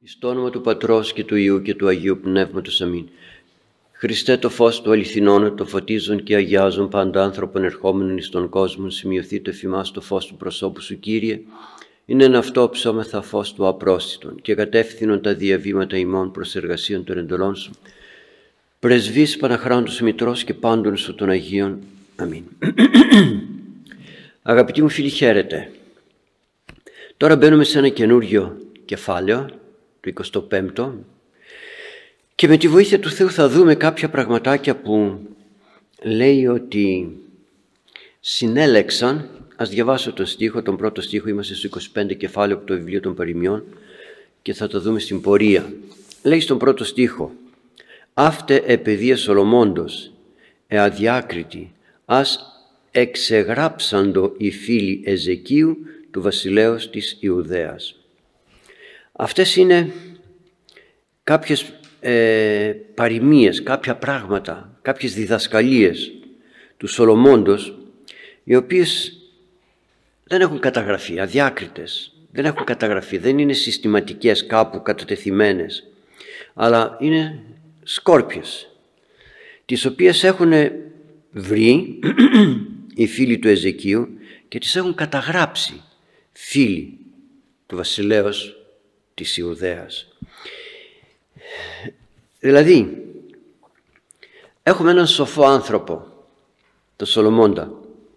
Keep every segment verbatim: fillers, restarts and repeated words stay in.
Εις το όνομα του Πατρός και του Υιού και του Αγίου Πνεύματος. Αμήν. Χριστέ, το φως του αληθινών, το φωτίζουν και αγιάζουν πάντα άνθρωπον ερχόμενον εις τον κόσμο, σημειωθεί το εφημάς το φως του προσώπου σου, Κύριε. Είναι εν αυτό ψώμεθα φως του απρόσιτον και κατεύθυνον τα διαβήματα ημών προς εργασίων των εντολών σου. Πρεσβείς Παναχράντους Μητρός και πάντων σου των Αγίων. Αμήν. Αγαπητοί μου φίλοι, χαίρετε. Τώρα μπαίνουμε σε ένα καινούριο κεφάλαιο, το εικοστό πέμπτο, και με τη βοήθεια του Θεού θα δούμε κάποια πραγματάκια που λέει ότι συνέλεξαν. Ας διαβάσω τον στίχο, τον πρώτο στίχο, είμαστε στο είκοσι πέντε κεφάλαιο από το βιβλίο των Παροιμιών και θα το δούμε στην πορεία. Λέει στον πρώτο στίχο: «Αύτε επαιδεία Σολομώντος, εαδιάκριτη, ας εξεγράψαντο οι φίλοι Εζεκίου του βασιλέως της Ιουδαίας». Αυτές είναι κάποιες ε, παροιμίες, κάποια πράγματα, κάποιες διδασκαλίες του Σολομώντος, οι οποίες δεν έχουν καταγραφεί, αδιάκριτες, δεν έχουν καταγραφεί, δεν είναι συστηματικές κάπου κατατεθειμένες, αλλά είναι σκόρπιες, τις οποίες έχουν βρει οι φίλοι του Εζεκίου και τις έχουν καταγράψει φίλοι του βασιλέως της Ιουδαίας. Δηλαδή, έχουμε έναν σοφό άνθρωπο, τον Σολομώντα.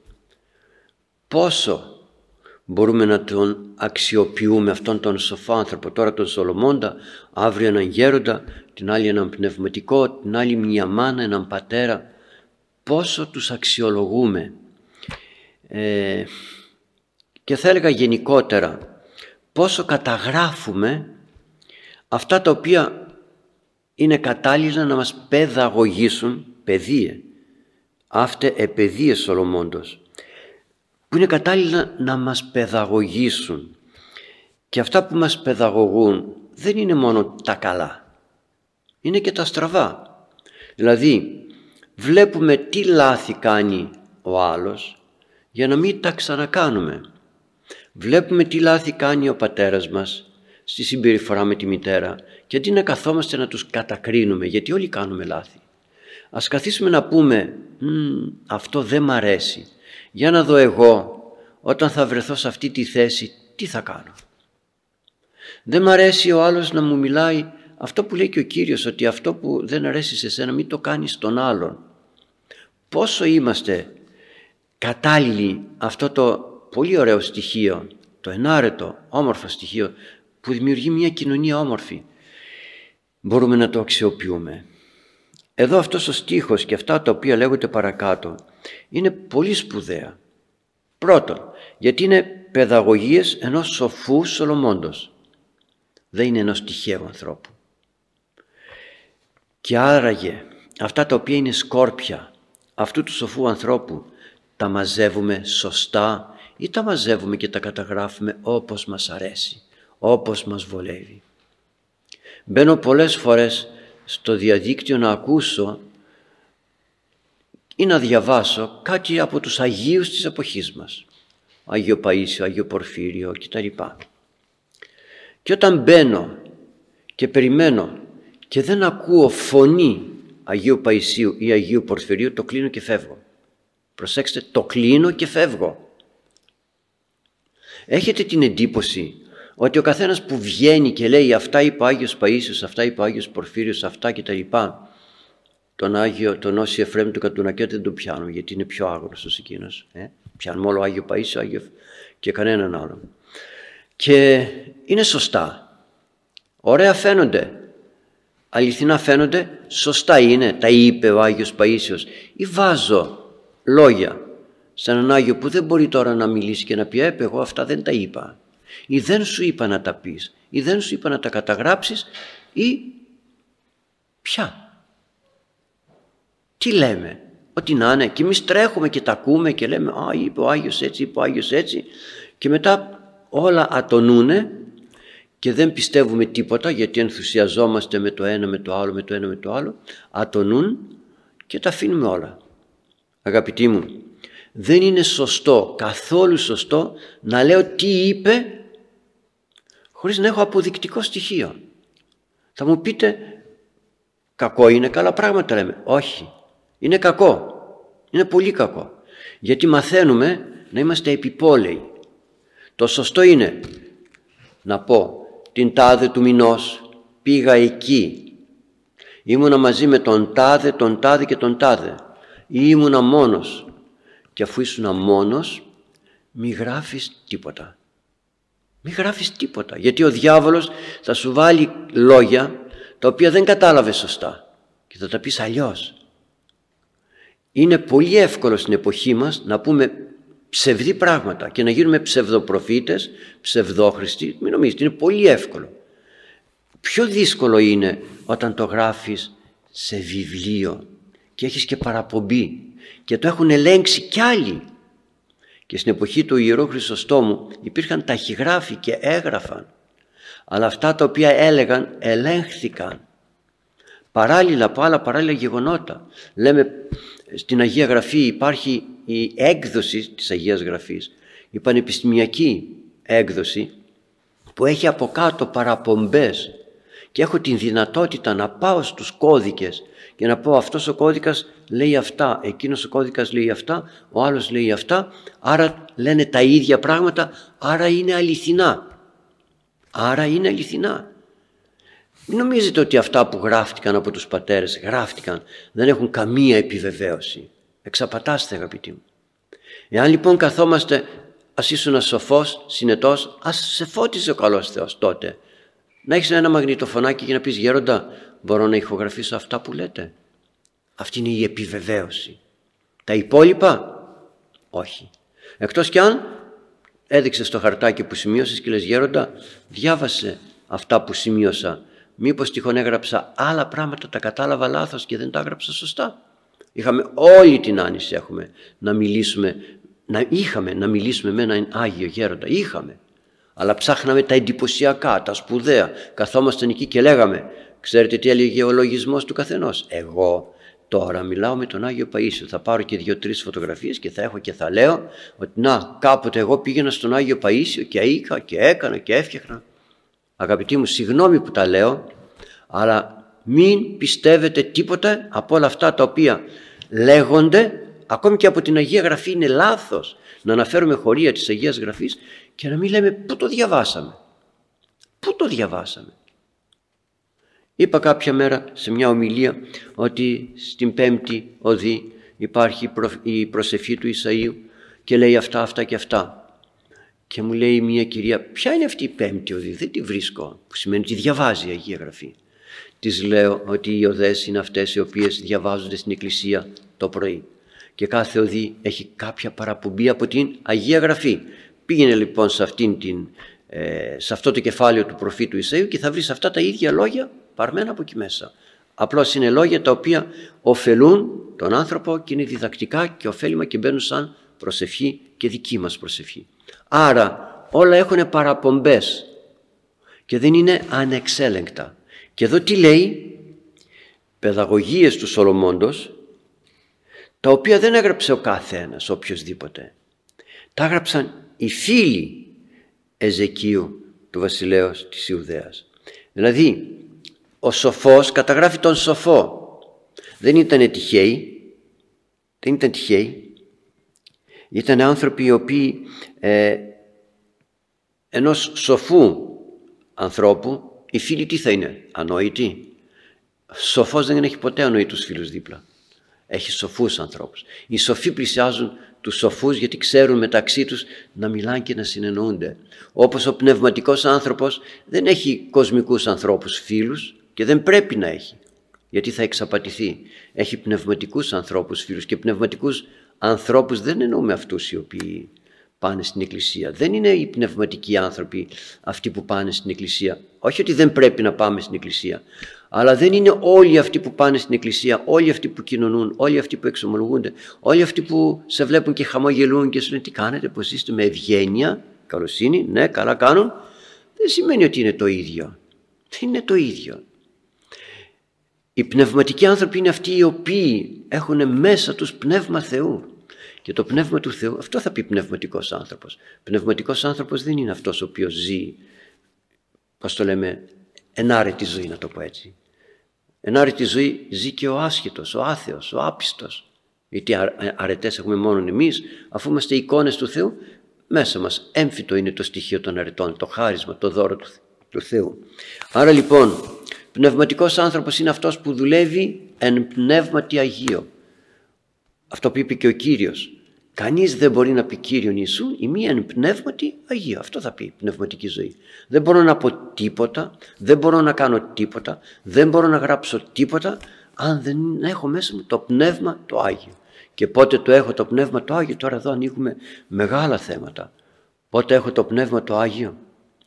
Πόσο μπορούμε να τον αξιοποιούμε αυτόν τον σοφό άνθρωπο, τώρα τον Σολομώντα, αύριο έναν γέροντα, την άλλη έναν πνευματικό, την άλλη μια μάνα, έναν πατέρα. Πόσο τους αξιολογούμε. Ε, και θα έλεγα γενικότερα, πόσο καταγράφουμε αυτά τα οποία είναι κατάλληλα να μας παιδαγωγήσουν, παιδείε, αύτε επαιδείε Σολομώντος, που είναι κατάλληλα να μας παιδαγωγήσουν. Και αυτά που μας παιδαγωγούν δεν είναι μόνο τα καλά, είναι και τα στραβά. Δηλαδή βλέπουμε τι λάθη κάνει ο άλλος για να μην τα ξανακάνουμε. Βλέπουμε τι λάθη κάνει ο πατέρας μας στη συμπεριφορά με τη μητέρα και αντί να καθόμαστε να τους κατακρίνουμε, γιατί όλοι κάνουμε λάθη, ας καθίσουμε να πούμε αυτό δεν μ' αρέσει, για να δω εγώ όταν θα βρεθώ σε αυτή τη θέση τι θα κάνω. Δεν μ' αρέσει ο άλλος να μου μιλάει αυτό που λέει και ο Κύριος, ότι αυτό που δεν αρέσει σε σένα μην το κάνεις στον άλλον. Πόσο είμαστε κατάλληλοι, αυτό το πολύ ωραίο στοιχείο, το ενάρετο όμορφο στοιχείο που δημιουργεί μια κοινωνία όμορφη, μπορούμε να το αξιοποιούμε. Εδώ αυτός ο στίχος και αυτά τα οποία λέγονται παρακάτω είναι πολύ σπουδαία. Πρώτον, γιατί είναι παιδαγωγίες ενός σοφού Σολομώντος, δεν είναι ενός τυχαίου ανθρώπου. Και άραγε αυτά τα οποία είναι σκόρπια αυτού του σοφού ανθρώπου τα μαζεύουμε σωστά ή τα μαζεύουμε και τα καταγράφουμε όπως μας αρέσει, όπως μας βολεύει. Μπαίνω πολλές φορές στο διαδίκτυο να ακούσω ή να διαβάσω κάτι από τους Αγίους της εποχής μας, Άγιο Παΐσιο, Άγιο Πορφύριο κτλ. Και όταν μπαίνω και περιμένω και δεν ακούω φωνή Αγίου Παΐσιου ή Αγίου Πορφυρίου, το κλείνω και φεύγω. Προσέξτε, το κλείνω και φεύγω. Έχετε την εντύπωση ότι ο καθένας που βγαίνει και λέει αυτά είπε ο Άγιος Παΐσιος, αυτά είπε ο Άγιος Πορφύριος, αυτά κτλ, τον Άγιο, τον Όσιο Εφραίμ του Κατουνακέτη δεν τον πιάνουν, γιατί είναι πιο άγνωστος εκείνος. Ε? Πιάνουμε όλο Άγιο Παΐσιο, Άγιο και κανέναν άλλον. Και είναι σωστά. Ωραία φαίνονται. Αληθινά φαίνονται. Σωστά είναι. Τα είπε ο Άγιος Παΐσιος. Ή βάζω λόγια σε έναν Άγιο που δεν μπορεί τώρα να μιλήσει και να πει «έπε, εγώ αυτά δεν τα είπα». Ή δεν σου είπα να τα πεις. Ή δεν σου είπα να τα καταγράψεις. Ή ποια. Τι λέμε, ότι να είναι, και εμείς τρέχουμε και τα ακούμε και λέμε «Α, είπε ο Άγιος έτσι, είπε ο Άγιος έτσι», και μετά όλα ατονούνε και δεν πιστεύουμε τίποτα, γιατί ενθουσιαζόμαστε με το ένα, με το άλλο, με το ένα, με το άλλο, ατονούν και τα αφήνουμε όλα. Αγαπητοί μου, δεν είναι σωστό, καθόλου σωστό, να λέω τι είπε χωρίς να έχω αποδεικτικό στοιχείο. Θα μου πείτε, κακό είναι, καλά πράγματα λέμε. Όχι, είναι κακό, είναι πολύ κακό. Γιατί μαθαίνουμε να είμαστε επιπόλαιοι. Το σωστό είναι να πω, την τάδε του μηνός πήγα εκεί, ήμουνα μαζί με τον τάδε, τον τάδε και τον τάδε, ή ήμουνα μόνος. Και αφού ήσουνα μόνος, μη γράφεις τίποτα. Μη γράφεις τίποτα, γιατί ο διάβολος θα σου βάλει λόγια τα οποία δεν κατάλαβες σωστά και θα τα πεις αλλιώς. Είναι πολύ εύκολο στην εποχή μας να πούμε ψευδή πράγματα και να γίνουμε ψευδοπροφήτες, ψευδόχριστοι. Μην νομίζετε, είναι πολύ εύκολο. Πιο δύσκολο είναι όταν το γράφεις σε βιβλίο και έχεις και παραπομπή και το έχουν ελέγξει κι άλλοι. Και στην εποχή του Ιερού Χρυσοστόμου υπήρχαν ταχυγράφοι και έγραφαν, αλλά αυτά τα οποία έλεγαν ελέγχθηκαν παράλληλα από άλλα παράλληλα γεγονότα. Λέμε στην Αγία Γραφή υπάρχει η έκδοση της Αγίας Γραφής, η πανεπιστημιακή έκδοση που έχει από κάτω παραπομπές και έχω την δυνατότητα να πάω στους κώδικες και να πω αυτός ο κώδικας λέει αυτά, εκείνος ο κώδικας λέει αυτά, ο άλλος λέει αυτά, άρα λένε τα ίδια πράγματα, άρα είναι αληθινά. Άρα είναι αληθινά. Μην νομίζετε ότι αυτά που γράφτηκαν από τους πατέρες γράφτηκαν, δεν έχουν καμία επιβεβαίωση. Εξαπατάστε, αγαπητοί μου. Εάν λοιπόν καθόμαστε, ας ήσουν σοφός, συνετός, ας σε φώτιζε ο καλός Θεός τότε. Να έχεις ένα μαγνητοφωνάκι και να πεις, γέροντα, μπορώ να ηχογραφήσω αυτά που λέτε. Αυτή είναι η επιβεβαίωση. Τα υπόλοιπα, όχι. Εκτός κι αν έδειξες το χαρτάκι που σημείωσες και λες, γέροντα, διάβασε αυτά που σημείωσα. Μήπως τυχόν έγραψα άλλα πράγματα, τα κατάλαβα λάθος και δεν τα έγραψα σωστά. Είχαμε όλη την άνηση έχουμε να μιλήσουμε, να είχαμε να μιλήσουμε με έναν Άγιο Γέροντα. Είχαμε. Αλλά ψάχναμε τα εντυπωσιακά, τα σπουδαία. Καθόμασταν εκεί και λέγαμε, ξέρετε τι έλεγε ο λογισμός του καθενός. Εγώ τώρα μιλάω με τον Άγιο Παΐσιο. Θα πάρω και δύο-τρεις φωτογραφίες και θα έχω και θα λέω ότι να, κάποτε εγώ πήγαινα στον Άγιο Παΐσιο και είχα και έκανα και έφτιαχνα. Αγαπητοί μου, συγγνώμη που τα λέω, αλλά μην πιστεύετε τίποτα από όλα αυτά τα οποία λέγονται, ακόμη και από την Αγία Γραφή είναι λάθος να αναφέρουμε χωρία της Αγίας Γραφής και να μην λέμε πού το διαβάσαμε. Πού το διαβάσαμε. Είπα κάποια μέρα σε μια ομιλία ότι στην πέμπτη οδή υπάρχει η προσευχή του Ισαΐου και λέει αυτά, αυτά και αυτά. Και μου λέει μια κυρία, ποια είναι αυτή η πέμπτη οδή, δεν τη βρίσκω, που σημαίνει ότι διαβάζει η Αγία Γραφή. Της λέω ότι οι οδές είναι αυτές οι οποίες διαβάζονται στην Εκκλησία το πρωί. Και κάθε οδή έχει κάποια παραπομπή από την Αγία Γραφή. Πήγαινε λοιπόν σε, αυτήν την, ε, σε αυτό το κεφάλαιο του προφήτου Ισαΐου και θα βρεις αυτά τα ίδια λόγια παρμένα από εκεί μέσα. Απλώς είναι λόγια τα οποία ωφελούν τον άνθρωπο και είναι διδακτικά και ωφέλιμα και μπαίνουν σαν προσευχή και δική μας προσευχή. Άρα όλα έχουν παραπομπές και δεν είναι ανεξέλεγκτα. Και εδώ τι λέει, παιδαγωγίες του Σολομώντος, τα οποία δεν έγραψε ο κάθε ένας, οποιοσδήποτε. Τα έγραψαν οι φίλοι Εζεκίου του βασιλέως της Ιουδαίας. Δηλαδή ο σοφός καταγράφει τον σοφό. Δεν ήταν τυχαίοι, δεν ήταν τυχαίοι. Ήταν άνθρωποι οι οποίοι ε, ενός σοφού ανθρώπου, οι φίλοι τι θα είναι, ανόητοι. Σοφός δεν έχει ποτέ ανόητους φίλους δίπλα. Έχει σοφούς ανθρώπους. Οι σοφοί πλησιάζουν τους σοφούς γιατί ξέρουν μεταξύ τους να μιλάνε και να συνεννοούνται. Όπως ο πνευματικός άνθρωπος δεν έχει κοσμικούς ανθρώπους φίλους και δεν πρέπει να έχει, γιατί θα εξαπατηθεί. Έχει πνευματικούς ανθρώπους φίλους και πνευματικούς ανθρώπους δεν εννοούμε αυτούς οι οποίοι πάνε στην Εκκλησία. Δεν είναι οι πνευματικοί άνθρωποι αυτοί που πάνε στην Εκκλησία. Όχι ότι δεν πρέπει να πάμε στην Εκκλησία, αλλά δεν είναι όλοι αυτοί που πάνε στην Εκκλησία, όλοι αυτοί που κοινωνούν, όλοι αυτοί που εξομολογούνται, όλοι αυτοί που σε βλέπουν και χαμογελούν και σου λένε τι κάνετε, πως είστε, με ευγένεια, καλοσύνη, ναι, καλά κάνουν. Δεν σημαίνει ότι είναι το ίδιο. Δεν είναι το ίδιο. Οι πνευματικοί άνθρωποι είναι αυτοί οι οποίοι έχουν μέσα τους πνεύμα Θεού. Και το πνεύμα του Θεού, αυτό θα πει πνευματικός άνθρωπος. Πνευματικός άνθρωπος δεν είναι αυτός ο οποίος ζει, πώς το λέμε, ενάρετη ζωή, να το πω έτσι. Ενάρετη ζωή ζει και ο άσχετος, ο άθεος, ο άπιστος. Γιατί αρετές έχουμε μόνο εμείς, αφού είμαστε εικόνες του Θεού, μέσα μας έμφυτο είναι το στοιχείο των αρετών, το χάρισμα, το δώρο του, του Θεού. Άρα λοιπόν, πνευματικός άνθρωπος είναι αυτός που δουλεύει εν πνεύματι Αγίο. Αυτό που είπε και ο Κύριος. Κανείς δεν μπορεί να πει Κύριον Ιησού ή μία εν πνεύματι Αγίο. Αυτό θα πει πνευματική ζωή. Δεν μπορώ να πω τίποτα, δεν μπορώ να κάνω τίποτα, δεν μπορώ να γράψω τίποτα αν δεν έχω μέσα μου το πνεύμα το Άγιο. Και πότε το έχω το πνεύμα το Άγιο, τώρα εδώ ανοίγουμε μεγάλα θέματα. Πότε έχω το πνεύμα το Άγιο.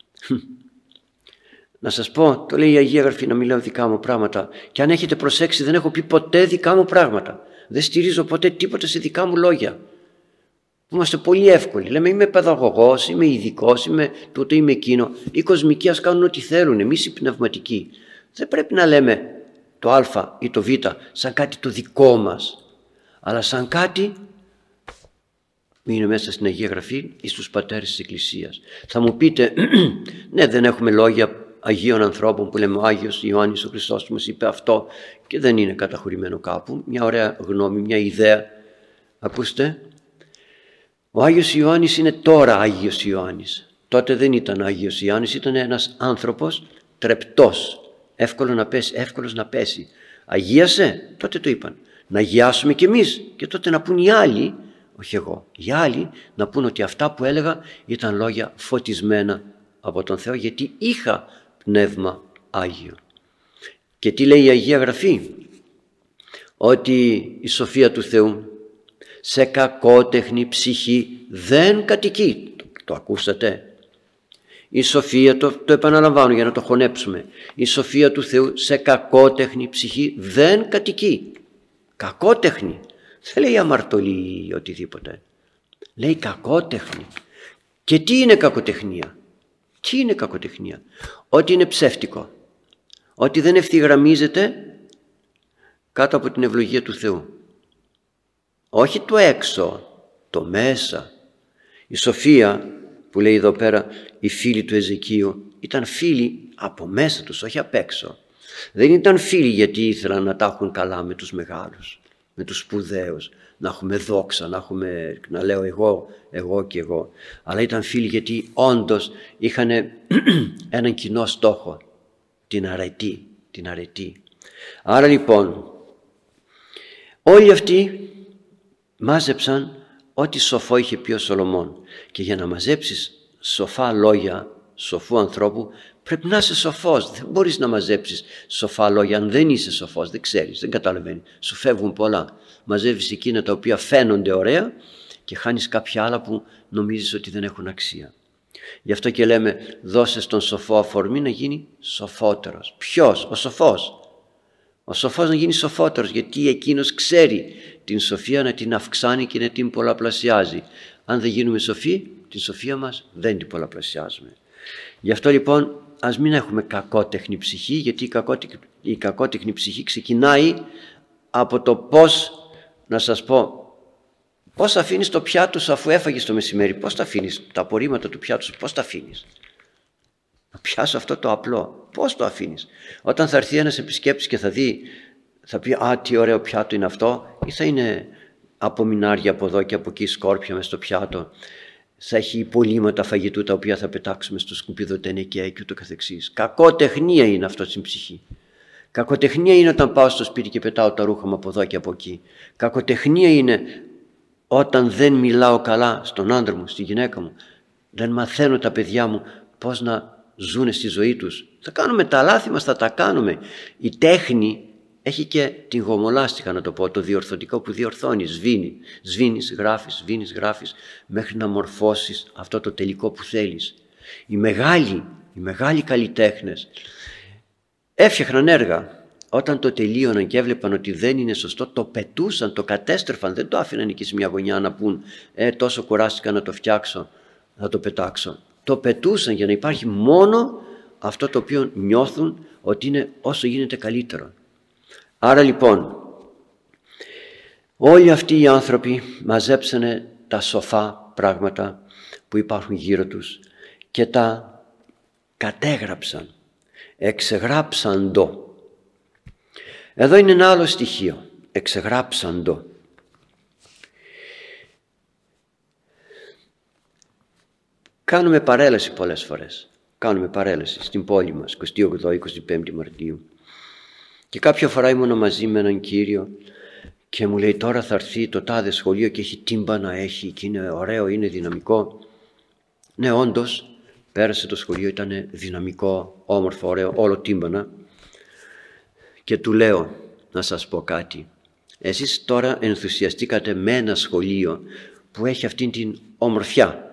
Να σας πω, το λέει η Αγία Γραφή, να μιλάω δικά μου πράγματα. Και αν έχετε προσέξει, δεν έχω πει ποτέ δικά μου πράγματα. Δεν στηρίζω ποτέ τίποτα σε δικά μου λόγια. Είμαστε πολύ εύκολοι. Λέμε είμαι παιδαγωγός, είμαι ειδικός, είμαι τούτο, είμαι εκείνο. Οι κοσμικοί ας κάνουν ό,τι θέλουν, εμείς οι πνευματικοί. Δεν πρέπει να λέμε το α ή το β σαν κάτι το δικό μας, αλλά σαν κάτι που είναι μέσα στην Αγία Γραφή ή στους πατέρες της Εκκλησίας. Θα μου πείτε, ναι, δεν έχουμε λόγια Αγίων ανθρώπων που λέμε ο Άγιος Ιωάννης ο Χριστός μας είπε αυτό και δεν είναι καταχωρημένο κάπου. Μια ωραία γνώμη, μια ιδέα. Ακούστε, ο Άγιος Ιωάννης είναι τώρα Άγιος Ιωάννης. Τότε δεν ήταν Άγιος Ιωάννης, ήταν ένας άνθρωπος τρεπτός, εύκολο να πέσει, εύκολος να πέσει. Αγίασε, τότε το είπαν. Να αγιάσουμε κι εμείς και τότε να πούν οι άλλοι, όχι εγώ, οι άλλοι να πούν ότι αυτά που έλεγα ήταν λόγια φωτισμένα από τον Θεό, γιατί είχα πνεύμα Άγιο. Και τι λέει η Αγία Γραφή? Ότι η σοφία του Θεού σε κακότεχνη ψυχή δεν κατοικεί. Το, το ακούσατε? Η σοφία, το, το επαναλαμβάνω για να το χωνέψουμε, η σοφία του Θεού σε κακότεχνη ψυχή δεν κατοικεί. Κακότεχνη. Δεν λέει αμαρτωλή ή οτιδήποτε. Λέει κακότεχνη. Και τι είναι κακοτεχνία? Τι είναι κακοτεχνία? Ότι είναι ψεύτικο. Ότι δεν ευθυγραμμίζεται κάτω από την ευλογία του Θεού. Όχι το έξω, το μέσα. Η σοφία που λέει εδώ πέρα οι φίλοι του Εζεκίου ήταν φίλοι από μέσα τους, όχι απ' έξω. Δεν ήταν φίλοι γιατί ήθελαν να τα έχουν καλά με τους μεγάλους, με τους σπουδαίους, να έχουμε δόξα, να, έχουμε, να λέω εγώ, εγώ και εγώ. Αλλά ήταν φίλοι γιατί όντως είχαν έναν κοινό στόχο, την αρετή, την αρετή. Άρα λοιπόν όλοι αυτοί μάζεψαν ό,τι σοφό είχε πει ο Σολομών. Και για να μαζέψεις σοφά λόγια σοφού ανθρώπου πρέπει να είσαι σοφός. Δεν μπορείς να μαζέψεις σοφά λόγια αν δεν είσαι σοφός. Δεν ξέρεις, δεν καταλαβαίνεις. Σου φεύγουν πολλά. Μαζεύεις εκείνα τα οποία φαίνονται ωραία και χάνεις κάποια άλλα που νομίζεις ότι δεν έχουν αξία. Γι' αυτό και λέμε δώσε στον σοφό αφορμή να γίνει σοφότερος. Ποιος? Ο σοφός. Ο σοφός να γίνει σοφότερος, γιατί εκείνος ξέρει την σοφία να την αυξάνει και να την πολλαπλασιάζει. Αν δεν γίνουμε σοφοί, την σοφία μας δεν την πολλαπλασιάζουμε. Γι' αυτό λοιπόν ας μην έχουμε κακότεχνη ψυχή, γιατί η κακότεχνη, η κακότεχνη ψυχή ξεκινάει από το πώς, να σας πω, πώς αφήνεις το πιάτο σου αφού έφαγες το μεσημέρι, πώς τα αφήνεις, τα απορρίμματα του πιάτου σου, πώς τα αφήνεις. Να πιάσω αυτό το απλό, πώς το αφήνεις? Όταν θα έρθει ένας επισκέπτης και θα δει, θα πει «Α, τι ωραίο πιάτο είναι αυτό», ή θα είναι απομεινάρια από εδώ και από εκεί, σκόρπια μες στο πιάτο, θα έχει υπολείμματα φαγητού τα οποία θα πετάξουμε στο σκουπιδοτενεκέα και ούτω καθεξής. Κακοτεχνία είναι αυτό στην ψυχή. Κακοτεχνία είναι όταν πάω στο σπίτι και πετάω τα ρούχα μου από εδώ και από εκεί. Κακοτεχνία είναι όταν δεν μιλάω καλά στον άντρα μου, στη γυναίκα μου, δεν μαθαίνω τα παιδιά μου πώς να ζουνε στη ζωή τους. Θα κάνουμε τα λάθη μας, θα τα κάνουμε. Η τέχνη έχει και την γομολάστιχα, να το πω, το διορθωτικό που διορθώνει, σβήνει. Σβήνεις, γράφεις, σβήνεις, γράφεις, μέχρι να μορφώσεις αυτό το τελικό που θέλεις. Οι μεγάλοι, οι μεγάλοι καλλιτέχνες έφτιαχναν έργα. Όταν το τελείωναν και έβλεπαν ότι δεν είναι σωστό, το πετούσαν, το κατέστρεφαν, δεν το άφηναν εκεί σε μια γωνιά να πούν «Ε, τόσο κουράστηκα να το φτιάξω, να το πετάξω». Το πετούσαν για να υπάρχει μόνο αυτό το οποίο νιώθουν ότι είναι όσο γίνεται καλύτερο. Άρα λοιπόν όλοι αυτοί οι άνθρωποι μαζέψανε τα σοφά πράγματα που υπάρχουν γύρω τους και τα κατέγραψαν. εξεγράψαντο. Εδώ είναι ένα άλλο στοιχείο, εξεγράψαντο. Κάνουμε παρέλαση πολλές φορές. Κάνουμε παρέλαση στην πόλη μας, εικοστή όγδοη εικοστή πέμπτη Μαρτίου. Και κάποια φορά ήμουν μαζί με έναν κύριο και μου λέει, τώρα θα έρθει το τάδε σχολείο και έχει τύμπανα, έχει και είναι ωραίο, είναι δυναμικό. Ναι, όντως, πέρασε το σχολείο, ήταν δυναμικό, όμορφο, ωραίο, όλο τύμπανα. Και του λέω, να σας πω κάτι. Εσείς τώρα ενθουσιαστήκατε με ένα σχολείο που έχει αυτήν την ομορφιά.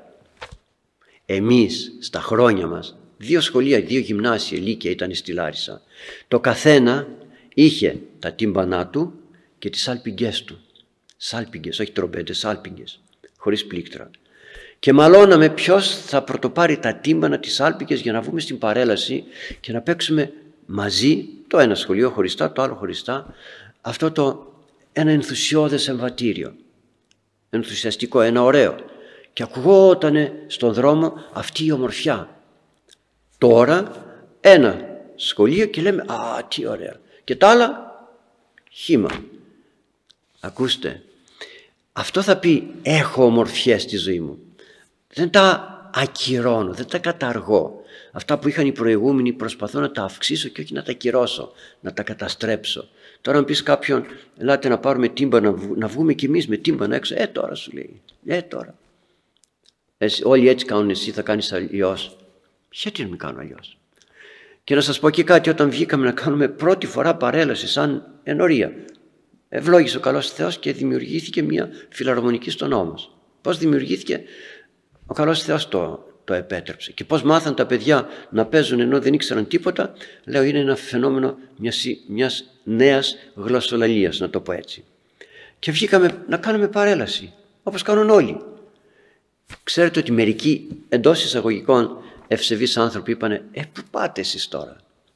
Εμείς στα χρόνια μας, δύο σχολεία, δύο γυμνάσια, λύκεια ήταν στη Λάρισα. Το καθένα είχε τα τύμπανά του και τις σάλπιγγες του. Σάλπιγγες, όχι τρομπέτες, σάλπιγγες, χωρίς πλήκτρα. Και μαλώναμε ποιος θα πρωτοπάρει τα τύμπανα, τις σάλπιγγες, για να βγούμε στην παρέλαση και να παίξουμε μαζί, το ένα σχολείο χωριστά, το άλλο χωριστά, αυτό το ένα ενθουσιώδες εμβατήριο. Ενθουσιαστικό, ένα ωραίο. Και ακουγότανε στον δρόμο αυτή η ομορφιά. Τώρα ένα σχολείο και λέμε, α, τι ωραία. Και τα άλλα, χύμα. Ακούστε, αυτό θα πει, έχω ομορφιές στη ζωή μου. Δεν τα ακυρώνω, δεν τα καταργώ. Αυτά που είχαν οι προηγούμενοι προσπαθώ να τα αυξήσω και όχι να τα ακυρώσω, να τα καταστρέψω. Τώρα αν πεις κάποιον, ελάτε να πάρουμε τύμπανα, να βγούμε κι εμείς με τύμπανα έξω, ε τώρα σου λέει, ε τώρα. Εσύ, όλοι έτσι κάνουν, εσύ θα κάνεις αλλιώς. Γιατί να μην κάνω αλλιώς. Και να σας πω και κάτι, όταν βγήκαμε να κάνουμε πρώτη φορά παρέλαση σαν ενορία, ευλόγησε ο καλός Θεός και δημιουργήθηκε μια φιλαρμονική στον νόμο μας. Πώς δημιουργήθηκε? Ο καλός Θεός το, το επέτρεψε. Και πώς μάθαν τα παιδιά να παίζουν ενώ δεν ήξεραν τίποτα? Λέω, είναι ένα φαινόμενο μιας, μιας νέας γλωσσολαλίας, να το πω έτσι. Και βγήκαμε να κάνουμε παρέλαση, όπως κάνουν όλοι. Ξέρετε ότι μερικοί εντός εισαγωγικών ευσεβείς άνθρωποι είπανε, ε, πού πάτε εσείς τώρα?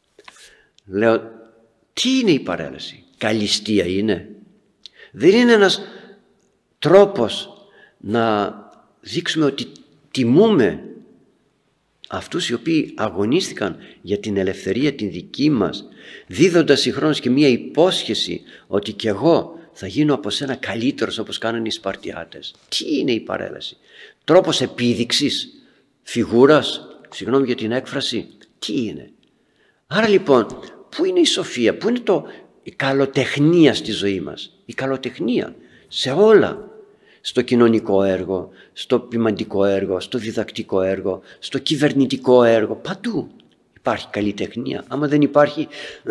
Λέω, τι είναι η παρέλαση? Καλυστία είναι? Δεν είναι ένας τρόπος να δείξουμε ότι τιμούμε αυτούς οι οποίοι αγωνίστηκαν για την ελευθερία την δική μας, δίδοντας συγχρόνως και μία υπόσχεση ότι κι εγώ θα γίνω από σένα καλύτερος, όπως κάνανε οι Σπαρτιάτες. Τι είναι η παρέλαση? Τρόπος επίδειξης, φιγούρας, συγγνώμη για την έκφραση, τι είναι? Άρα λοιπόν, πού είναι η σοφία, πού είναι το, η καλοτεχνία στη ζωή μας? Η καλοτεχνία σε όλα, στο κοινωνικό έργο, στο ποιμαντικό έργο, στο διδακτικό έργο, στο κυβερνητικό έργο, παντού υπάρχει καλλιτεχνία. Άμα δεν υπάρχει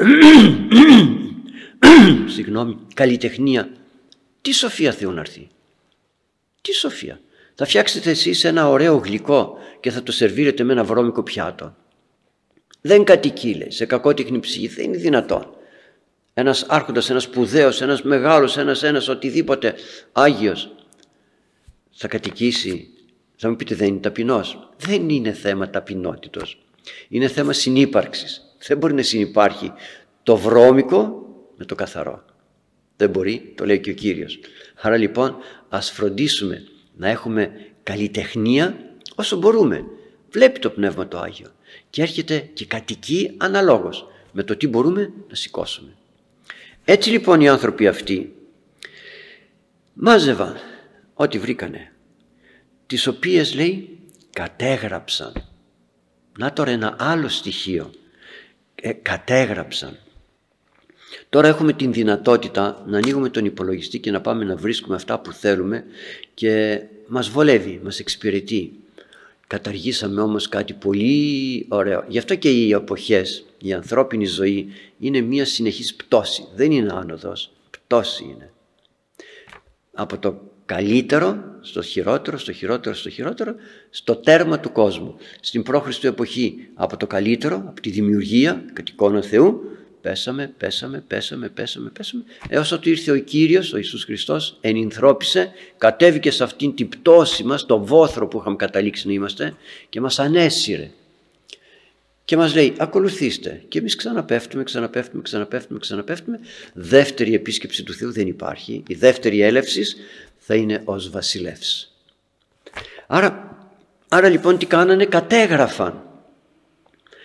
συγγνώμη, καλλιτεχνία, τι σοφία Θεού να έρθει? Τι σοφία? Θα φτιάξετε εσείς ένα ωραίο γλυκό και θα το σερβίρετε με ένα βρώμικο πιάτο. Δεν κατοικεί, λέει, σε κακότεχνη ψυχή, δεν είναι δυνατόν. Ένας άρχοντας, ένας σπουδαίος, ένας μεγάλος, ένας, ένας οτιδήποτε Άγιος θα κατοικήσει. Θα μου πείτε, δεν είναι ταπεινός? Δεν είναι θέμα ταπεινότητος, είναι θέμα συνύπαρξης. Δεν μπορεί να συνυπάρχει το βρώμικο με το καθαρό. Δεν μπορεί, το λέει και ο Κύριος. Άρα λοιπόν ας φροντίσουμε να έχουμε καλλιτεχνία όσο μπορούμε. Βλέπει το Πνεύμα το Άγιο και έρχεται και κατοικεί αναλόγως με το τι μπορούμε να σηκώσουμε. Έτσι λοιπόν οι άνθρωποι αυτοί μάζευαν ό,τι βρήκανε, τις οποίες, λέει, κατέγραψαν. Να τώρα ένα άλλο στοιχείο, ε, κατέγραψαν. Τώρα έχουμε την δυνατότητα να ανοίγουμε τον υπολογιστή και να πάμε να βρίσκουμε αυτά που θέλουμε και μας βολεύει, μας εξυπηρετεί. Καταργήσαμε όμως κάτι πολύ ωραίο. Γι' αυτό και οι εποχές, η ανθρώπινη ζωή είναι μια συνεχής πτώση. Δεν είναι άνοδος, πτώση είναι. Από το καλύτερο στο χειρότερο, στο χειρότερο, στο χειρότερο, στο τέρμα του κόσμου. Στην πρόχριστο εποχή από το καλύτερο, από τη δημιουργία, κατ' εικόνα Θεού, πέσαμε, πέσαμε, πέσαμε, πέσαμε, πέσαμε, έως ότι ήρθε ο Κύριος, ο Ιησούς Χριστός, ενυνθρώπισε, κατέβηκε σε αυτήν την πτώση μας, το βόθρο που είχαμε καταλήξει να είμαστε και μας ανέσυρε. Και μας λέει, ακολουθήστε. Και εμείς ξαναπέφτουμε, ξαναπέφτουμε, ξαναπέφτουμε, ξαναπέφτουμε. Δεύτερη επίσκεψη του Θεού δεν υπάρχει. Η δεύτερη έλευση θα είναι ως βασιλεύς. Άρα, άρα λοιπόν τι κάνανε? Κατέγραφαν.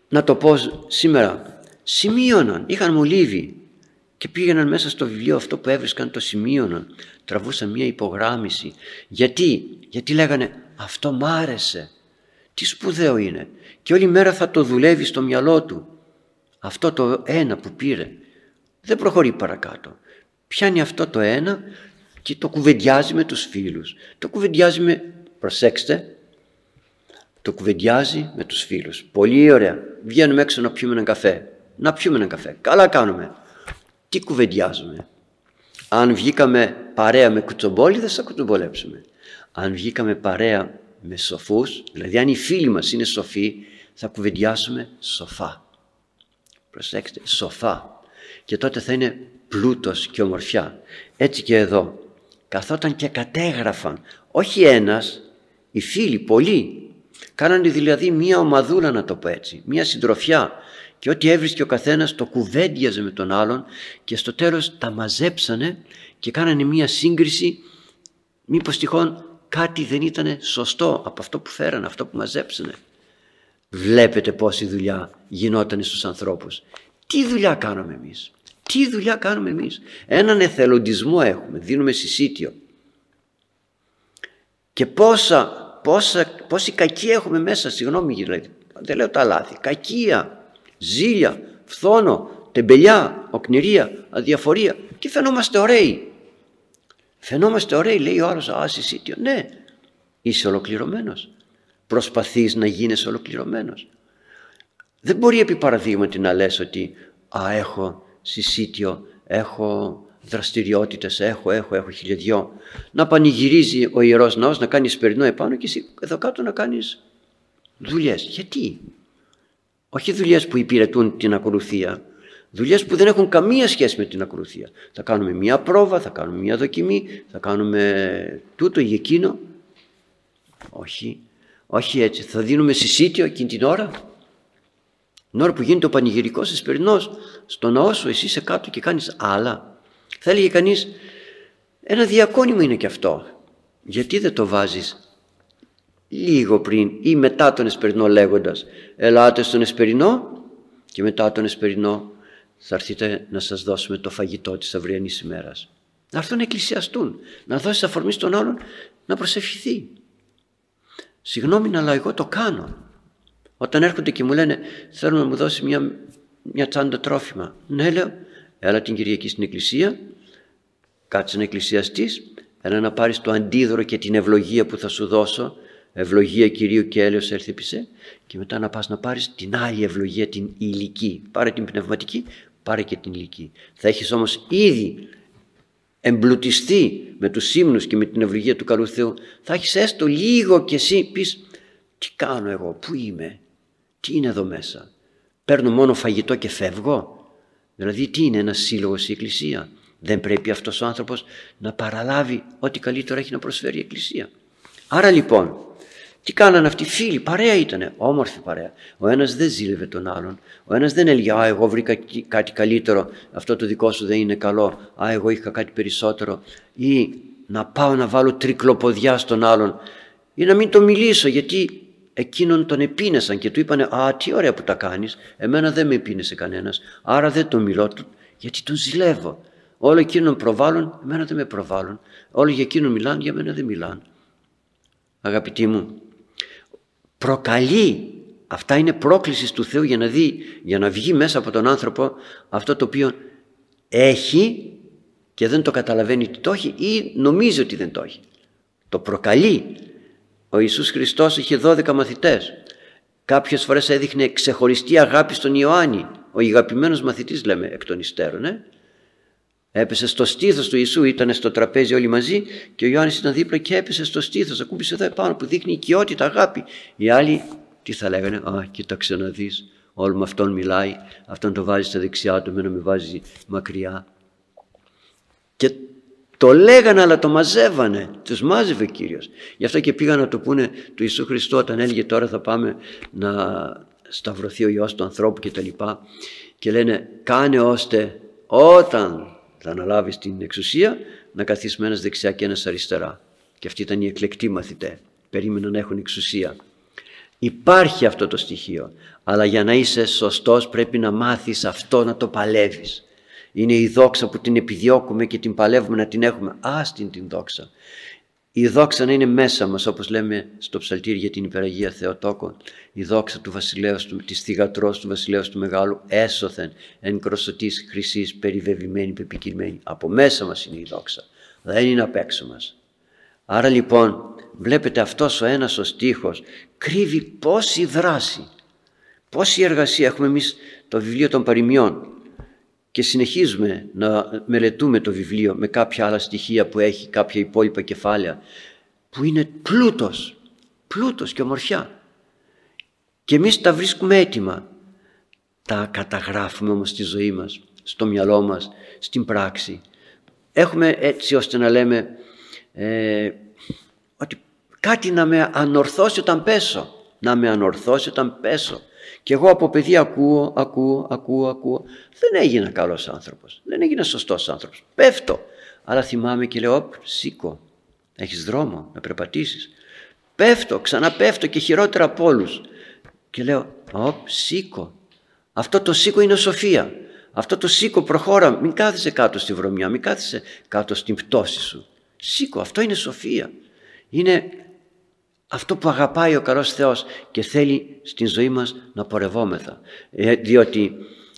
να το πω σήμερα, σημείωναν, είχαν μολύβι και πήγαιναν μέσα στο βιβλίο αυτό που έβρισκαν, το σημείωναν, τραβούσαν μια υπογράμμιση. Γιατί, γιατί λέγανε αυτό μ' άρεσε, τι σπουδαίο είναι, και όλη μέρα θα το δουλεύει στο μυαλό του. Αυτό το ένα που πήρε δεν προχωρεί παρακάτω. Πιάνει αυτό το ένα και το κουβεντιάζει με τους φίλους. Το κουβεντιάζει με, προσέξτε, το κουβεντιάζει με τους φίλους. Πολύ ωραία. Βγαίνουμε έξω να πιούμε έναν καφέ. Να πιούμε έναν καφέ. Καλά κάνουμε. Τι κουβεντιάζουμε? Αν βγήκαμε παρέα με κουτσομπόλιδες θα κουτσομπολέψουμε. Αν βγήκαμε παρέα με σοφούς, δηλαδή αν οι φίλοι μας είναι σοφοί, θα κουβεντιάσουμε σοφά. Προσέξτε, σοφά. Και τότε θα είναι πλούτος και ομορφιά. Έτσι και εδώ. Καθόταν και κατέγραφαν, όχι ένας, οι φίλοι, πολλοί. Κάνανε δηλαδή μία ομαδούλα, να το πω έτσι, μία συντροφιά. Και ό,τι έβρισκε ο καθένας το κουβέντιαζε με τον άλλον και στο τέλος τα μαζέψανε και κάνανε μία σύγκριση, μήπως τυχόν κάτι δεν ήταν σωστό από αυτό που φέρανε, αυτό που μαζέψανε. Βλέπετε πόση δουλειά γινόταν στους ανθρώπους. Τι δουλειά κάνουμε εμείς? Τι δουλειά κάνουμε εμείς? Έναν εθελοντισμό έχουμε, δίνουμε συσίτιο. Και πόσα, πόσα, πόση κακία έχουμε μέσα, συγγνώμη δηλαδή, δεν λέω τα λάθη, κακία, ζήλια, φθόνο, τεμπελιά, οκνηρία, αδιαφορία, και φαινόμαστε ωραίοι. Φαινόμαστε ωραίοι, λέει ο άλλος, α, συσίτιο. Ναι, είσαι ολοκληρωμένος. Προσπαθείς να γίνεις ολοκληρωμένος. Δεν μπορεί επί παραδείγματι να λες ότι α, έχω συσίτιο, έχω δραστηριότητες, έχω, έχω, έχω χιλιαδιό. Να πανηγυρίζει ο Ιερός Ναός, να κάνει εσπερινό επάνω και εσύ εδώ κάτω να κάνεις δουλειές. Γιατί? Όχι δουλειές που υπηρετούν την ακολουθία, δουλειές που δεν έχουν καμία σχέση με την ακολουθία. Θα κάνουμε μια πρόβα, θα κάνουμε μια δοκιμή, θα κάνουμε τούτο ή εκείνο. Όχι, όχι έτσι. Θα δίνουμε συσίτιο εκείνη την ώρα. Την ώρα που γίνεται ο πανηγυρικός εσπερινός, στο ναό σου εσύ είσαι κάτω και κάνεις άλλα. Θα έλεγε κανείς, ένα διακόνημα είναι και αυτό. Γιατί δεν το βάζεις λίγο πριν ή μετά τον εσπερινό, λέγοντας ελάτε στον εσπερινό και μετά τον εσπερινό θα έρθετε να σας δώσουμε το φαγητό της αυριανής ημέρας. Να έρθουν να εκκλησιαστούν, να δώσεις αφορμή στον άλλον να προσευχηθεί. Συγγνώμη, αλλά εγώ το κάνω. Όταν έρχονται και μου λένε θέλω να μου δώσει μια, μια τσάντα τρόφιμα, ναι, λέω, έλα την Κυριακή στην εκκλησία, κάτσε να εκκλησιαστείς, έλα να πάρεις το αντίδωρο και την ευλογία που θα σου δώσω, ευλογία Κυρίου και έλεος έρθει επί σε, και μετά να πας να πάρεις την άλλη ευλογία, την υλική. Πάρε την πνευματική, πάρε και την υλική. Θα έχεις όμως ήδη εμπλουτιστεί με τους ύμνους και με την ευλογία του καλού Θεού. Θα έχεις έστω λίγο και εσύ πεις τι κάνω εγώ, πού είμαι, τι είναι εδώ μέσα, παίρνω μόνο φαγητό και φεύγω? Δηλαδή τι είναι ένας σύλλογος η εκκλησία? Δεν πρέπει αυτός ο άνθρωπος να παραλάβει ό,τι καλύτερο έχει να προσφέρει η εκκλησία? Άρα λοιπόν, τι κάνανε αυτοί? Φίλοι, παρέα ήτανε, όμορφη παρέα. Ο ένας δεν ζήλευε τον άλλον, ο ένας δεν έλεγε α, εγώ βρήκα κάτι καλύτερο, αυτό το δικό σου δεν είναι καλό, α, εγώ είχα κάτι περισσότερο, ή να πάω να βάλω τρικλοποδιά στον άλλον, ή να μην το μιλήσω γιατί εκείνον τον επίνεσαν και του είπανε α, τι ωραία που τα κάνεις, εμένα δεν με επίνεσε κανένας, άρα δεν τον μιλώ γιατί τον ζηλεύω. Όλο εκείνον προβάλλουν, εμένα δεν με προβάλλουν, όλο για εκείνον μιλάνε, για μένα δεν μιλάνε. Αγαπητοί μου, προκαλεί, αυτά είναι πρόκληση του Θεού για να δει, για να βγει μέσα από τον άνθρωπο αυτό το οποίο έχει και δεν το καταλαβαίνει ότι το έχει ή νομίζει ότι δεν το έχει. Το προκαλεί. Ο Ιησούς Χριστός είχε δώδεκα μαθητές. Κάποιες φορές έδειχνε ξεχωριστή αγάπη στον Ιωάννη, ο αγαπημένος μαθητής λέμε εκ των υστέρων. Ε? Έπεσε στο στήθος του Ιησού, ήταν στο τραπέζι όλοι μαζί και ο Ιωάννης ήταν δίπλα και έπεσε στο στήθος, ακούμπησε εδώ επάνω που δείχνει οικειότητα, αγάπη. Οι άλλοι τι θα λέγανε? Α, κοίταξε να δεις, όλο με αυτόν μιλάει, αυτόν το βάζει στα δεξιά του, εμένα με βάζει μακριά. Και το λέγανε αλλά το μαζεύανε, τους μάζευε ο Κύριος. Γι' αυτό και πήγαν να το πούνε του Ιησού Χριστού όταν έλεγε τώρα θα πάμε να σταυρωθεί ο Υιός του ανθρώπου και τα λοιπά. Και λένε κάνε ώστε όταν θα αναλάβεις την εξουσία να καθίσεις με ένας δεξιά και ένας αριστερά. Και αυτοί ήταν οι εκλεκτοί μαθητές, περίμεναν να έχουν εξουσία. Υπάρχει αυτό το στοιχείο, αλλά για να είσαι σωστός πρέπει να μάθεις αυτό, να το παλεύεις. Είναι η δόξα που την επιδιώκουμε και την παλεύουμε να την έχουμε. Άστην την δόξα. Η δόξα να είναι μέσα μας, όπως λέμε στο ψαλτήρι για την υπεραγία Θεοτόκο. Η δόξα του βασιλέως, του, της θυγατρός του βασιλέως του Μεγάλου, έσωθεν εν κροσωτής χρυσής περιβεβλημένη, πεπικυρμένη. Από μέσα μας είναι η δόξα, δεν είναι απ' έξω μας. Άρα λοιπόν βλέπετε αυτός ο ένας ο στίχος κρύβει πόση δράση, πόση εργασία. Έχουμε εμείς το βιβλίο των παροιμιών και συνεχίζουμε να μελετούμε το βιβλίο με κάποια άλλα στοιχεία που έχει, κάποια υπόλοιπα κεφάλαια, που είναι πλούτος, πλούτος και ομορφιά. Και εμείς τα βρίσκουμε έτοιμα. Τα καταγράφουμε όμως στη ζωή μας, στο μυαλό μας, στην πράξη. Έχουμε έτσι ώστε να λέμε ε, ότι κάτι να με ανορθώσει όταν πέσω, να με ανορθώσει όταν πέσω. Και εγώ από παιδί ακούω, ακούω, ακούω, ακούω. Δεν έγινα καλός άνθρωπος, δεν έγινα σωστός άνθρωπος. Πέφτω, αλλά θυμάμαι και λέω, οπ, σήκω, έχεις δρόμο να περπατήσεις. Πέφτω, ξαναπέφτω και χειρότερα από όλους. Και λέω, οπ, σήκω. Αυτό το σήκω είναι σοφία. Αυτό το σήκω, προχώρα, μην κάθεσαι κάτω στη βρωμιά, μην κάθεσαι κάτω στην πτώση σου. Σήκω, αυτό είναι σοφία. Είναι αυτό που αγαπάει ο καλός Θεός και θέλει στην ζωή μας να πορευόμεθα. Ε, διότι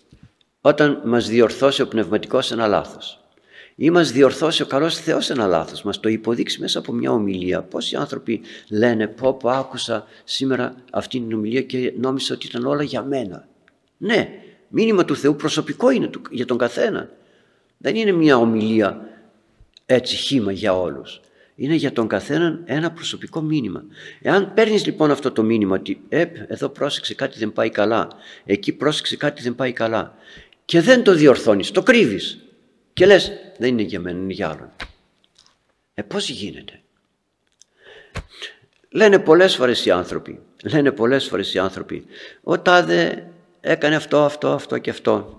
όταν μας διορθώσει ο πνευματικός ένα λάθος ή μας διορθώσει ο καλός Θεός ένα λάθος, μας το υποδείξει μέσα από μια ομιλία. Πόσοι άνθρωποι λένε, πω πω άκουσα σήμερα αυτή την ομιλία και νόμιζα ότι ήταν όλα για μένα. Ναι, μήνυμα του Θεού προσωπικό είναι για τον καθένα. Δεν είναι μια ομιλία έτσι χύμα για όλους. Είναι για τον καθέναν ένα προσωπικό μήνυμα. Εάν παίρνεις λοιπόν αυτό το μήνυμα ότι ε, εδώ πρόσεξε κάτι δεν πάει καλά, εκεί πρόσεξε κάτι δεν πάει καλά και δεν το διορθώνεις, το κρύβεις και λες δεν είναι για μένα, είναι για άλλον. Ε, πώς γίνεται? Λένε πολλές φορές οι άνθρωποι, λένε πολλές φορές οι άνθρωποι, ο τάδε έκανε αυτό, αυτό, αυτό και αυτό.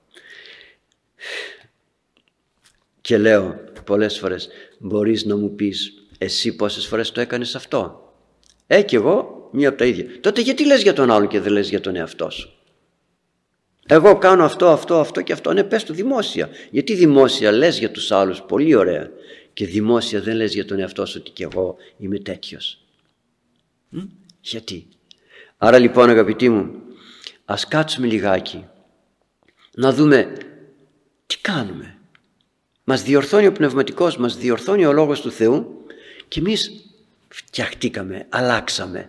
Και λέω πολλές φορές, μπορείς να μου πεις εσύ πόσες φορές το έκανες αυτό? Ε, και εγώ μία από τα ίδια. Τότε γιατί λες για τον άλλον και δεν λες για τον εαυτό σου? Εγώ κάνω αυτό, αυτό, αυτό και αυτό. Ναι, πες το δημόσια. Γιατί δημόσια λες για τους άλλους πολύ ωραία και δημόσια δεν λες για τον εαυτό σου ότι και εγώ είμαι τέτοιος? Μ? Γιατί? Άρα λοιπόν αγαπητοί μου, ας κάτσουμε λιγάκι να δούμε τι κάνουμε. Μας διορθώνει ο πνευματικός, μας διορθώνει ο Λόγος του Θεού και εμείς φτιαχτήκαμε, αλλάξαμε.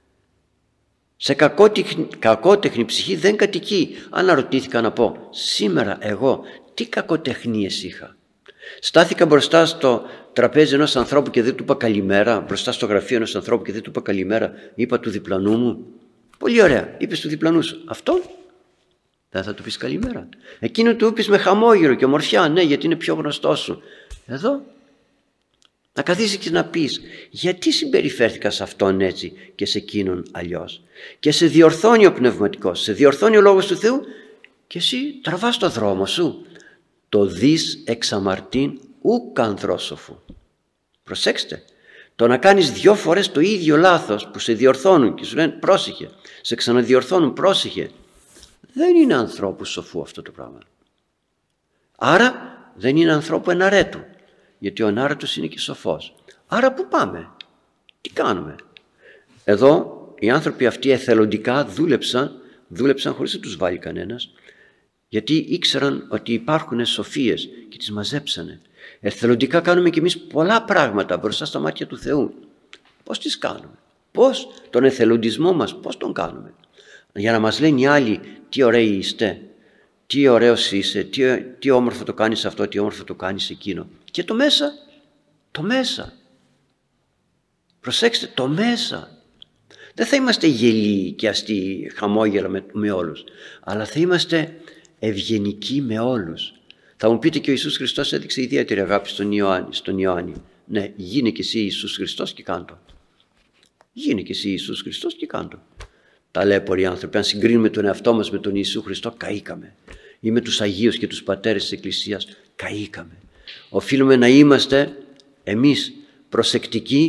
Σε κακότεχνη, κακότεχνη ψυχή δεν κατοικεί. Αναρωτήθηκα να πω, σήμερα εγώ τι κακοτεχνίες είχα? Στάθηκα μπροστά στο τραπέζι ενός ανθρώπου και δεν του είπα καλημέρα, μπροστά στο γραφείο ενός ανθρώπου και δεν του είπα καλημέρα, είπα του διπλανού μου. Πολύ ωραία, είπες του διπλανού σου, αυτό δεν θα του πεις καλημέρα? Εκείνο του είπες με χαμόγελο και ομορφιά, ναι, γιατί είναι πιο γνωστό σου. Εδώ να καθίσεις και να πεις γιατί συμπεριφέρθηκα σε αυτόν έτσι και σε εκείνον αλλιώς. Και σε διορθώνει ο πνευματικός, σε διορθώνει ο Λόγος του Θεού και εσύ τραβάς το δρόμο σου. Το δις εξαμαρτήν ουκ ανδρόσοφου. Προσέξτε, το να κάνεις δυο φορές το ίδιο λάθος που σε διορθώνουν και σου λένε πρόσεχε, σε ξαναδιορθώνουν πρόσεχε, δεν είναι ανθρώπου σοφού αυτό το πράγμα. Άρα δεν είναι ανθρώπου εναρέτου, γιατί ο ενάρετος είναι και σοφός. Άρα πού πάμε, τι κάνουμε? Εδώ οι άνθρωποι αυτοί εθελοντικά δούλεψαν, δούλεψαν χωρίς να τους βάλει κανένας, γιατί ήξεραν ότι υπάρχουν σοφίες και τις μαζέψανε. Εθελοντικά κάνουμε κι εμείς πολλά πράγματα μπροστά στα μάτια του Θεού. Πώς τις κάνουμε? Πώς τον εθελοντισμό μας, πώς τον κάνουμε? Για να μας λένε οι άλλοι τι ωραίοι είστε, τι ωραίος είσαι, τι, τι όμορφο το κάνεις αυτό, τι όμορφο το κάνεις εκείνο. Και το μέσα, το μέσα. Προσέξτε, το μέσα. Δεν θα είμαστε γελοί και αστεί χαμόγελα με, με όλους, αλλά θα είμαστε ευγενικοί με όλους. Θα μου πείτε και ο Ιησούς Χριστός έδειξε ιδιαίτερη αγάπη στον Ιωάννη. Στον Ιωάννη. Ναι, γίνε και εσύ Ιησούς Χριστός και κάντο. Γίνε και εσύ Ιησούς Χριστός και κάντο. Ταλέποροι άνθρωποι, αν συγκρίνουμε τον εαυτό μας με τον Ιησού Χριστό, καήκαμε. Ή με τους Αγίους και τους πατέρες της Εκκλησίας, καήκαμε. Οφείλουμε να είμαστε εμείς προσεκτικοί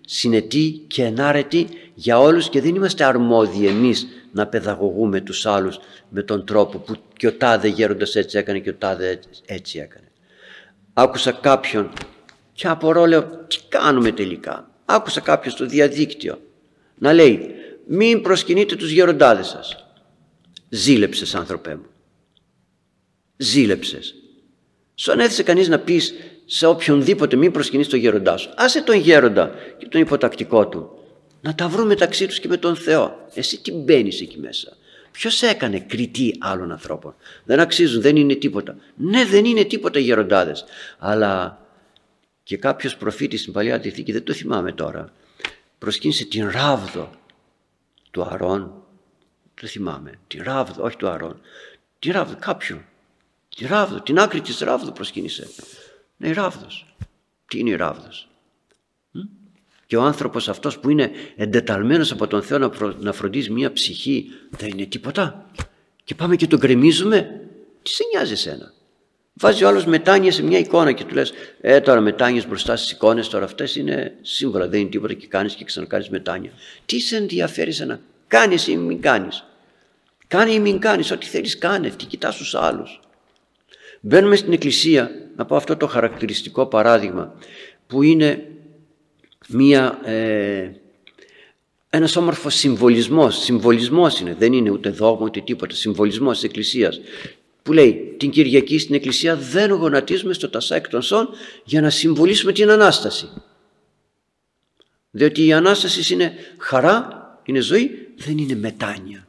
συνετή και ενάρετη για όλους και δεν είμαστε αρμόδιοι εμείς να παιδαγωγούμε τους άλλους με τον τρόπο που και ο τάδε γέροντας έτσι έκανε και ο τάδε έτσι έκανε. Άκουσα κάποιον και απορώ, λέω, τι κάνουμε τελικά. Άκουσα κάποιον στο διαδίκτυο να λέει, μην προσκυνείτε τους γεροντάδες σας. Ζήλεψες, άνθρωπέ μου. Ζήλεψες. Σου ανέθεσε κανείς να πεις σε οποιονδήποτε μην προσκυνείς τον γέροντά σου. Άσε τον γέροντα και τον υποτακτικό του να τα βρουν μεταξύ τους και με τον Θεό. Εσύ τι μπαίνεις εκεί μέσα? Ποιος έκανε κριτή άλλων ανθρώπων? Δεν αξίζουν, δεν είναι τίποτα. Ναι, δεν είναι τίποτα οι γεροντάδες. Αλλά και κάποιος προφήτης στην Παλιά Διαθήκη, δεν το θυμάμαι τώρα, προσκύνησε την Ράβδο του Αρών. Δεν θυμάμαι. Την Ράβδο, όχι του Αρών. Την Ράβδο, κάποιον. Την Ράβδο, την άκρη της Ράβδου προσκύνησε. Ναι, η Ράβδος. Τι είναι η Ράβδος? Και ο άνθρωπος αυτός που είναι εντεταλμένος από τον Θεό να, φρο... να φροντίζει μια ψυχή, δεν είναι τίποτα? Και πάμε και τον γκρεμίζουμε. Τι σε νοιάζει εσένα? Βάζει ο άλλος μετάνοιες σε μια εικόνα και του λες, ε τώρα μετάνοιες μπροστά στις εικόνες, τώρα αυτές είναι σύμβολα, δεν είναι τίποτα, και κάνεις και ξανακάνεις μετάνοια. Τι σε ενδιαφέρει εσένα? Κάνεις ή μην κάνεις? Κάνε ή μην κάνεις, ό,τι θέλεις κάνε, τι κοιτάς τους άλλους. Μπαίνουμε στην εκκλησία, να πω αυτό το χαρακτηριστικό παράδειγμα που είναι μία, ε, ένας όμορφος συμβολισμός. Συμβολισμός είναι, δεν είναι ούτε δόγμα ούτε τίποτα, συμβολισμός της εκκλησίας, που λέει την Κυριακή στην εκκλησία δεν γονατίζουμε στο τασά εκ των σών για να συμβολήσουμε την Ανάσταση, διότι η Ανάσταση είναι χαρά, είναι ζωή, δεν είναι μετάνοια.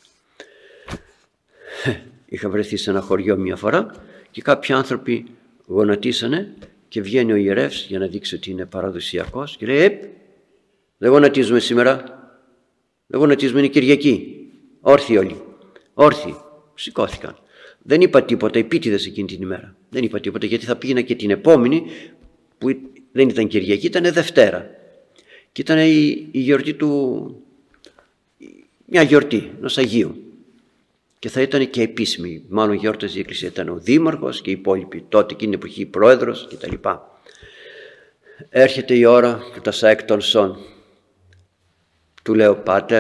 Είχα βρεθεί σε ένα χωριό μια φορά και κάποιοι άνθρωποι γονατίσανε και βγαίνει ο ιερεύς για να δείξει ότι είναι παραδοσιακός και λέει, ε, δεν γονατίζουμε σήμερα, δεν γονατίζουμε, είναι Κυριακή. Όρθιοι όλοι, όρθιοι. Σηκώθηκαν. Δεν είπα τίποτα, επίτηδες εκείνη την ημέρα. Δεν είπα τίποτα, γιατί θα πήγαινα και την επόμενη που δεν ήταν Κυριακή, ήταν Δευτέρα. Και ήταν η, η γιορτή του, μια γιορτή ενός Αγίου. Και θα ήταν και επίσημη, μάλλον γιόρταζε η Εκκλησία, ήταν ο Δήμαρχος και οι υπόλοιποι, τότε εκείνη την εποχή πρόεδρος κτλ. Έρχεται η ώρα του τασά εκ των σών. Του λέω, πάτερ,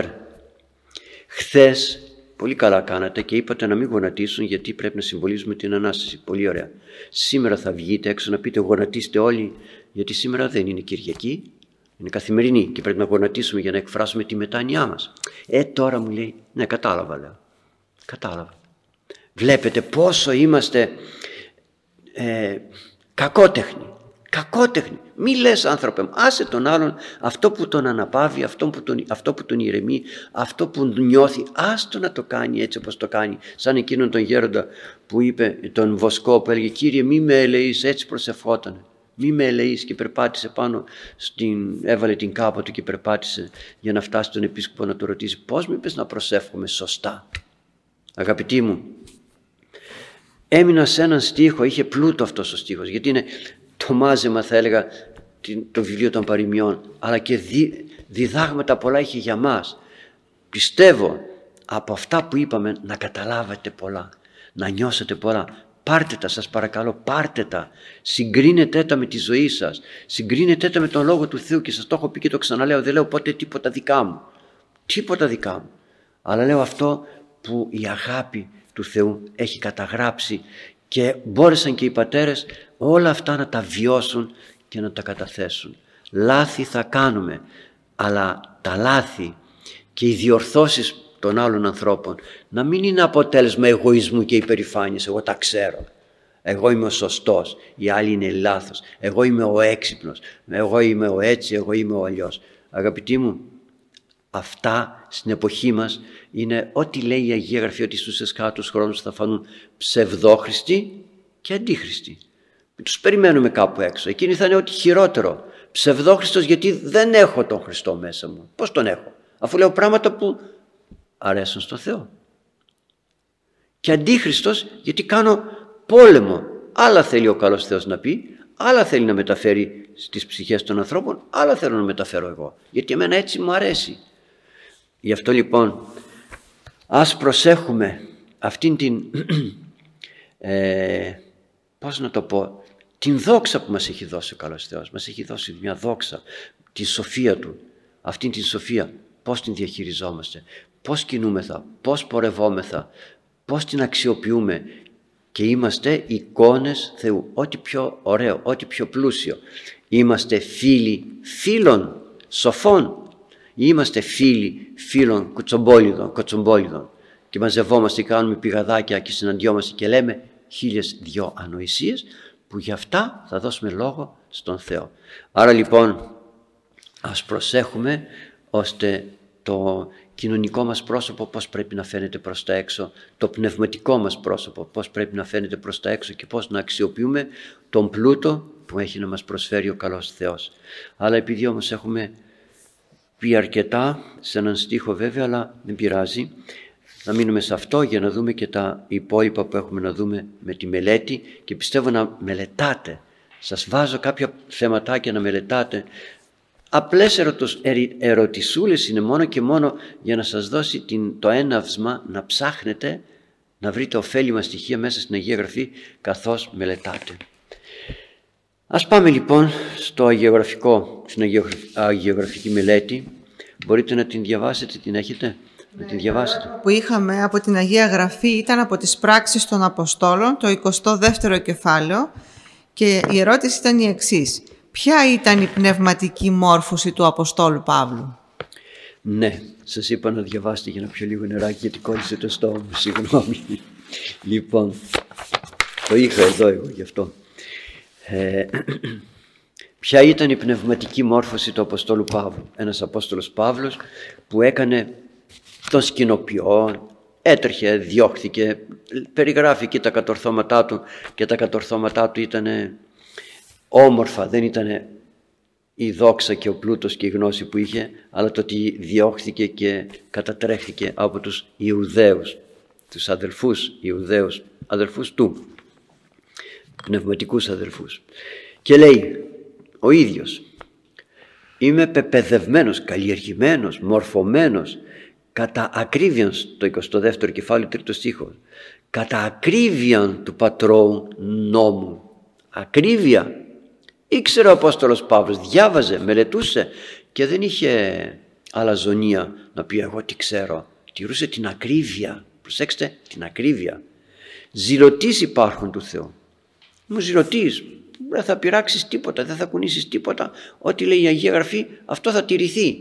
χθες πολύ καλά κάνατε και είπατε να μην γονατίσουν γιατί πρέπει να συμβολίζουμε την Ανάσταση. Πολύ ωραία. Σήμερα θα βγείτε έξω να πείτε γονατίστε όλοι, γιατί σήμερα δεν είναι Κυριακή, είναι καθημερινή και πρέπει να γονατίσουμε για να εκφράσουμε τη μετάνοιά μας. Ε, τώρα μου λέει, ναι, κατάλαβα, λέω. Κατάλαβα. Βλέπετε πόσο είμαστε ε, κακότεχνοι. Κακότεχνοι. Μη λες, άνθρωπε μου, άσε τον άλλον, αυτό που τον αναπαύει, αυτό που τον, αυτό που τον ηρεμεί, αυτό που νιώθει, άστο να το κάνει έτσι όπως το κάνει. Σαν εκείνον τον γέροντα που είπε, τον Βοσκό, που έλεγε, Κύριε μη με ελεείς, έτσι προσευχότανε. Μη με ελεείς, και περπάτησε πάνω, στην, έβαλε την κάπα του και περπάτησε για να φτάσει τον επίσκοπο να του ρωτήσει, πώς μου είπες να προσεύχομαι σωστά? Αγαπητοί μου, έμεινα σε έναν στίχο, είχε πλούτο αυτός ο στίχος, γιατί είναι το μάζεμα, θα έλεγα, το βιβλίο των παροιμιών, αλλά και δι, διδάγματα πολλά είχε για μας. Πιστεύω από αυτά που είπαμε να καταλάβετε πολλά, να νιώσετε πολλά. Πάρτε τα, σας παρακαλώ, πάρτε τα, συγκρίνετε τα με τη ζωή σας, συγκρίνετε τα με τον Λόγο του Θεού, και σας το έχω πει και το ξαναλέω, δεν λέω ποτέ τίποτα δικά μου, τίποτα δικά μου, αλλά λέω αυτό που η αγάπη του Θεού έχει καταγράψει και μπόρεσαν και οι πατέρες όλα αυτά να τα βιώσουν και να τα καταθέσουν. Λάθη θα κάνουμε, αλλά τα λάθη και οι διορθώσεις των άλλων ανθρώπων να μην είναι αποτέλεσμα εγωισμού και υπερηφάνειας. Εγώ τα ξέρω, εγώ είμαι ο σωστός, οι άλλοι είναι λάθος, εγώ είμαι ο έξυπνος, εγώ είμαι ο έτσι, εγώ είμαι ο αλλιώς. Αγαπητοί μου, αυτά στην εποχή μας είναι ό,τι λέει η Αγία Γραφή, ότι στους εσχάτους χρόνους θα φανούν ψευδόχριστοι και αντίχριστοι. Μην τους περιμένουμε κάπου έξω. Εκείνοι θα είναι ό,τι χειρότερο. Ψευδόχριστος γιατί δεν έχω τον Χριστό μέσα μου. Πώς τον έχω? Αφού λέω πράγματα που αρέσουν στον Θεό. Και αντίχριστος γιατί κάνω πόλεμο. Άλλα θέλει ο καλός Θεός να πει, άλλα θέλει να μεταφέρει στις ψυχές των ανθρώπων, άλλα θέλω να μεταφέρω εγώ. Γιατί εμένα έτσι μου αρέσει. Γι' αυτό λοιπόν ας προσέχουμε αυτήν την ε, πώς να το πω, την δόξα που μας έχει δώσει ο καλός Θεός. Μας έχει δώσει μια δόξα, τη σοφία Του. Αυτήν την σοφία πώς την διαχειριζόμαστε, πώς κινούμεθα, πώς πορευόμεθα, πώς την αξιοποιούμε και είμαστε εικόνες Θεού. Ό,τι πιο ωραίο, ό,τι πιο πλούσιο. Είμαστε φίλοι φίλων σοφών ή είμαστε φίλοι φίλων κουτσομπόλιδων, κοτσομπόλιδων και μαζευόμαστε και κάνουμε πηγαδάκια και συναντιόμαστε και λέμε χίλιες δυο ανοησίες που γι' αυτά θα δώσουμε λόγο στον Θεό. Άρα λοιπόν ας προσέχουμε ώστε το κοινωνικό μας πρόσωπο πώς πρέπει να φαίνεται προς τα έξω, το πνευματικό μας πρόσωπο πώς πρέπει να φαίνεται προς τα έξω και πώς να αξιοποιούμε τον πλούτο που έχει να μας προσφέρει ο καλός Θεός. Αλλά επειδή όμως έχουμε πει αρκετά σε έναν στίχο βέβαια, αλλά δεν πειράζει, να μείνουμε σε αυτό για να δούμε και τα υπόλοιπα που έχουμε να δούμε με τη μελέτη και πιστεύω να μελετάτε. Σας βάζω κάποια θεματάκια να μελετάτε. Απλές ερωτος, ερωτησούλες είναι μόνο και μόνο για να σας δώσει την, το έναυσμα να ψάχνετε να βρείτε ωφέλιμα στοιχεία μέσα στην Αγία Γραφή καθώς μελετάτε. Ας πάμε λοιπόν στο αγιογραφικό, στην αγιογραφική μελέτη. Μπορείτε να την διαβάσετε, την έχετε, να την διαβάσετε. Που είχαμε από την Αγία Γραφή ήταν από τις πράξεις των Αποστόλων, το εικοστό δεύτερο κεφάλαιο και η ερώτηση ήταν η εξής. Ποια ήταν η πνευματική μόρφωση του Αποστόλου Παύλου? Ναι, σας είπα να διαβάσετε για να πιω λίγο νεράκι γιατί κόλλησε το στόμα μου, συγγνώμη. Λοιπόν, το είχα εδώ εγώ γι' αυτό. Ε, ποια ήταν η πνευματική μόρφωση του Αποστόλου Παύλου? Ένας Απόστολος Παύλος που έκανε τον σκηνοποιό, έτρεχε, διώχθηκε, περιγράφει και τα κατορθώματά του και τα κατορθώματά του ήταν όμορφα, δεν ήταν η δόξα και ο πλούτος και η γνώση που είχε, αλλά το ότι διώχθηκε και κατατρέχθηκε από τους Ιουδαίους, τους αδελφούς Ιουδαίους, αδελφούς του, πνευματικούς αδελφούς. Και λέει ο ίδιος, είμαι πεπαιδευμένος, καλλιεργημένος, μορφωμένος, κατά ακρίβειαν, το εικοστό δεύτερο κεφάλαιο, τρίτο στίχο, κατά ακρίβειαν του πατρώου νόμου. Ακρίβεια. Ήξερε ο Απόστολος Παύλος, διάβαζε, μελετούσε και δεν είχε αλαζονία να πει εγώ τι ξέρω. Τηρούσε την ακρίβεια. Προσέξτε, την ακρίβεια. Ζηλωτής υπάρχουν του Θεού. Μου ζηλωτής, δεν θα πειράξεις τίποτα, δεν θα κουνήσεις τίποτα. Ό,τι λέει η Αγία Γραφή, αυτό θα τηρηθεί.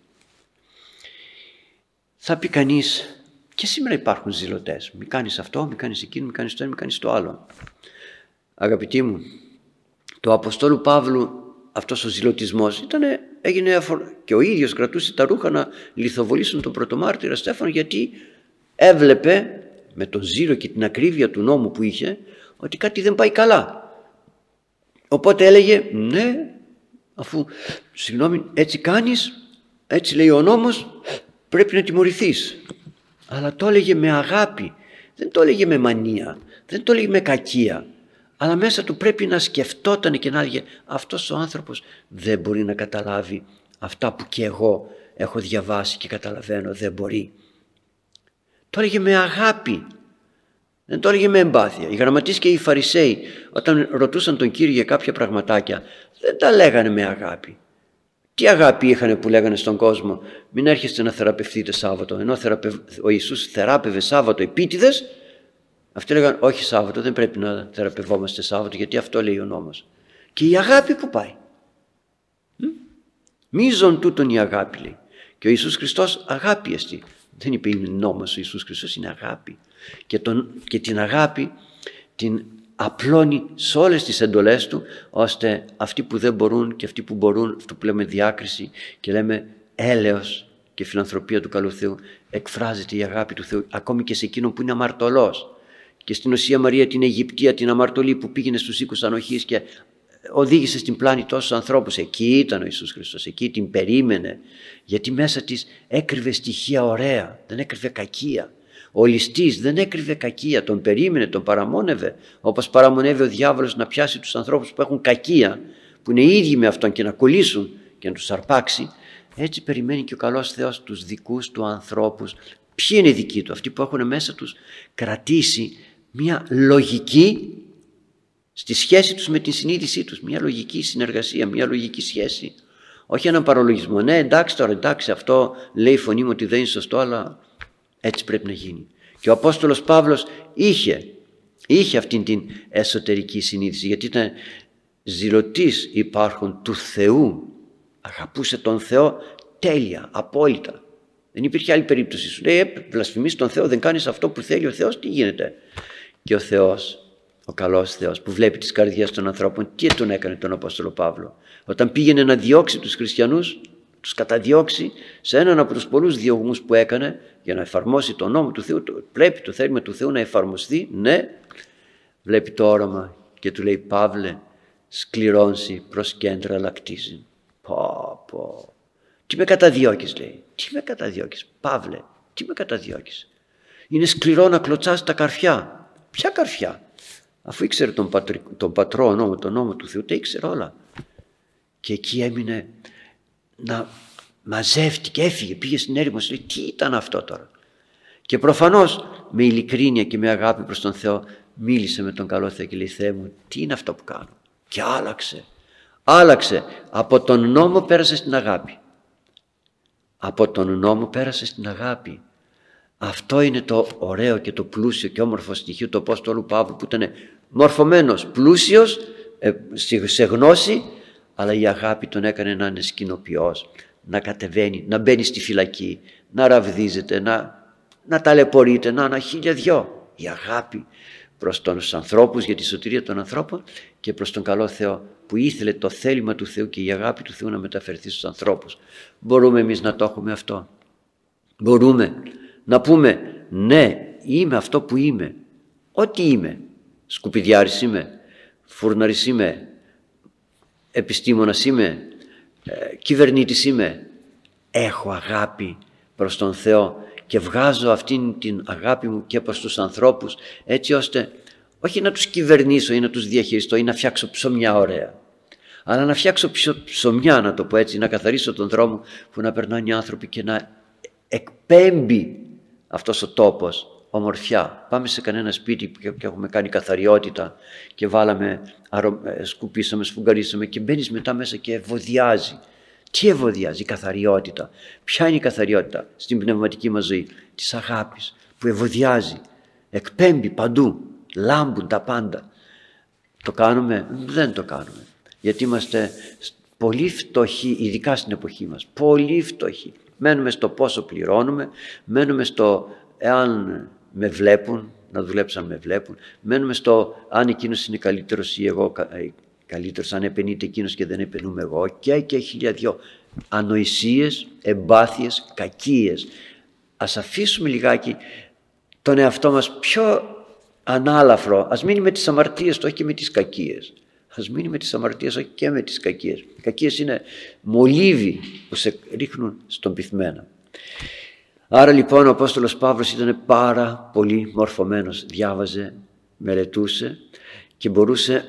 Θα πει κανείς, και σήμερα υπάρχουν ζηλωτές. Μη κάνεις αυτό, μη κάνεις εκείνο, μη κάνεις το ένα, μη κάνεις το άλλο. Αγαπητοί μου, το Αποστόλου Παύλου αυτός ο ζηλωτισμός ήτανε, έγινε αφορ... και ο ίδιος κρατούσε τα ρούχα να λιθοβολήσουν τον πρωτομάρτυρα Στέφανο, γιατί έβλεπε με τον ζήλο και την ακρίβεια του νόμου που είχε ότι κάτι δεν πάει καλά. Οπότε έλεγε ναι, αφού συγγνώμη έτσι κάνεις, έτσι λέει ο νόμος, πρέπει να τιμωρηθείς. Αλλά το έλεγε με αγάπη, δεν το έλεγε με μανία, δεν το έλεγε με κακία. Αλλά μέσα του πρέπει να σκεφτόταν και να έλεγε αυτός ο άνθρωπος δεν μπορεί να καταλάβει αυτά που και εγώ έχω διαβάσει και καταλαβαίνω, δεν μπορεί. Το έλεγε με αγάπη, δεν το έλεγε με εμπάθεια. Οι γραμματείς και οι Φαρισαίοι όταν ρωτούσαν τον Κύριο για κάποια πραγματάκια δεν τα λέγανε με αγάπη. Τι αγάπη είχαν που λέγανε στον κόσμο μην έρχεστε να θεραπευτείτε Σάββατο, ενώ ο Ιησούς θεράπευε Σάββατο επίτηδες. Αυτοί λέγανε όχι Σάββατο, δεν πρέπει να θεραπευόμαστε Σάββατο γιατί αυτό λέει ο νόμος. Και η αγάπη που πάει? Μίζον τούτον η αγάπη λέει. Και ο Ιησούς Χριστός αγάπη εστί. Δεν είπε είναι νόμος ο Ιησούς Χριστός, είναι αγάπη. Και, τον, και την αγάπη την απλώνει σε όλες τις εντολές του, ώστε αυτοί που δεν μπορούν και αυτοί που μπορούν, αυτό που λέμε διάκριση και λέμε έλεος και φιλανθρωπία του καλού Θεού, εκφράζεται η αγάπη του Θεού ακόμη και σε εκείνον που είναι αμαρτωλός. Και στην Οσία Μαρία την Αιγυπτία, την αμαρτωλή που πήγαινε στους οίκους ανοχής και οδήγησε στην πλάνη τόσους ανθρώπους. Εκεί ήταν ο Ιησούς Χριστός, εκεί την περίμενε, γιατί μέσα της έκρυβε στοιχεία ωραία, δεν έκρυβε κακία. Ο ληστής δεν έκρυβε κακία, τον περίμενε, τον παραμόνευε, όπως παραμονεύει ο διάβολος να πιάσει τους ανθρώπους που έχουν κακία, που είναι ίδιοι με αυτόν και να κολλήσουν και να τους αρπάξει. Έτσι περιμένει και ο καλός Θεός τους δικούς του ανθρώπους. Ποιοι είναι οι δικοί του? Αυτοί που έχουν μέσα τους κρατήσει μια λογική στη σχέση τους με την συνείδησή τους, μια λογική συνεργασία, μια λογική σχέση, Όχι έναν παρολογισμό. Ναι, εντάξει τώρα, εντάξει, αυτό λέει η φωνή μου ότι δεν είναι σωστό, αλλά έτσι πρέπει να γίνει. Και ο Απόστολος Παύλος είχε, είχε αυτήν την εσωτερική συνείδηση, γιατί ήταν ζηλωτής υπάρχον του Θεού. Αγαπούσε τον Θεό τέλεια, απόλυτα. Δεν υπήρχε άλλη περίπτωση. Σου λέει, ε, βλασφημείς τον Θεό, δεν κάνεις αυτό που θέλει ο Θεός, τι γίνεται? Και ο Θεός, ο καλός Θεός που βλέπει τις καρδιές των ανθρώπων, τι τον έκανε τον Απόστολο Παύλο? Όταν πήγαινε να διώξει τους χριστιανούς, τους καταδιώξει σε έναν από τους πολλούς διωγμούς που έκανε για να εφαρμόσει τον νόμο του Θεού. Πρέπει το θέλημα του Θεού να εφαρμοστεί, ναι. Βλέπει το όραμα και του λέει, Παύλε, σκληρώνσει προς κέντρα λακτίζει. Πω πω. Τι με καταδιώκεις, λέει. Τι με καταδιώκεις, Παύλε, τι με καταδιώκεις? Είναι σκληρό να κλωτσάς τα καρφιά. Ποια καρφιά? Αφού ήξερε τον, πατρι, τον πατρό νόμο, τον νόμο του Θεού, τα ήξερε όλα. Και εκεί έμεινε να μαζεύτηκε, έφυγε, πήγε στην έρημο, λέει, τι ήταν αυτό τώρα? Και προφανώς με ειλικρίνεια και με αγάπη προς τον Θεό μίλησε με τον καλό Θεό και λέει, Θεέ μου, τι είναι αυτό που κάνω? Και άλλαξε. Άλλαξε. Από τον νόμο πέρασε στην αγάπη. Από τον νόμο πέρασε στην αγάπη. Αυτό είναι το ωραίο και το πλούσιο και όμορφο στοιχείο του Απόστολου Παύλου, που ήταν μορφωμένος, πλούσιος σε γνώση, αλλά η αγάπη τον έκανε να είναι σκηνοποιός, να κατεβαίνει, να μπαίνει στη φυλακή, να ραβδίζεται, να, να ταλαιπωρείται, να είναι χίλια δυο. Η αγάπη προς τους ανθρώπους, για τη σωτηρία των ανθρώπων, και προς τον καλό Θεό, που ήθελε το θέλημα του Θεού και η αγάπη του Θεού να μεταφερθεί στους ανθρώπους. Μπορούμε εμείς να το έχουμε αυτό? Μπορούμε να πούμε, ναι, είμαι αυτό που είμαι, ό,τι είμαι? Σκουπιδιάρης είμαι, φουρναρης είμαι, επιστήμονας είμαι, ε, κυβερνήτης είμαι. Έχω αγάπη προς τον Θεό και βγάζω αυτήν την αγάπη μου και προς τους ανθρώπους, έτσι ώστε όχι να τους κυβερνήσω ή να τους διαχειριστώ ή να φτιάξω ψωμιά ωραία, αλλά να φτιάξω ψωμιά, να το πω έτσι, να καθαρίσω τον δρόμο που να περνάνε οι άνθρωποι και να εκπέμπει αυτός ο τόπος ομορφιά. Πάμε σε κανένα σπίτι και έχουμε κάνει καθαριότητα και βάλαμε, σκουπίσαμε, σφουγγαρίσαμε και μπαίνεις μετά μέσα και ευωδιάζει. Τι ευωδιάζει? Η καθαριότητα. Ποια είναι η καθαριότητα στην πνευματική μας ζωή? Της αγάπης που ευωδιάζει, εκπέμπει παντού, λάμπουν τα πάντα. Το κάνουμε? Δεν το κάνουμε, γιατί είμαστε πολύ φτωχοί, ειδικά στην εποχή μας, πολύ φτωχοί. Μένουμε στο πόσο πληρώνουμε, μένουμε στο εάν με βλέπουν, να δουλέψω αν με βλέπουν, μένουμε στο αν εκείνος είναι καλύτερος ή εγώ καλύτερος, αν επενείται εκείνος και δεν επενούμε εγώ, και και χίλια δυο ανοησίες, εμπάθειες, κακίες. Ας αφήσουμε λιγάκι τον εαυτό μας πιο ανάλαφρο, ας μείνει με τις αμαρτίες του, όχι και με τις κακίες. Ας μείνει με τις αμαρτίες, όχι και με τις κακίες. Οι κακίες είναι μολύβι που σε ρίχνουν στον πυθμένα. Άρα λοιπόν ο Απόστολος Παύλος ήταν πάρα πολύ μορφωμένος. Διάβαζε, μελετούσε και μπορούσε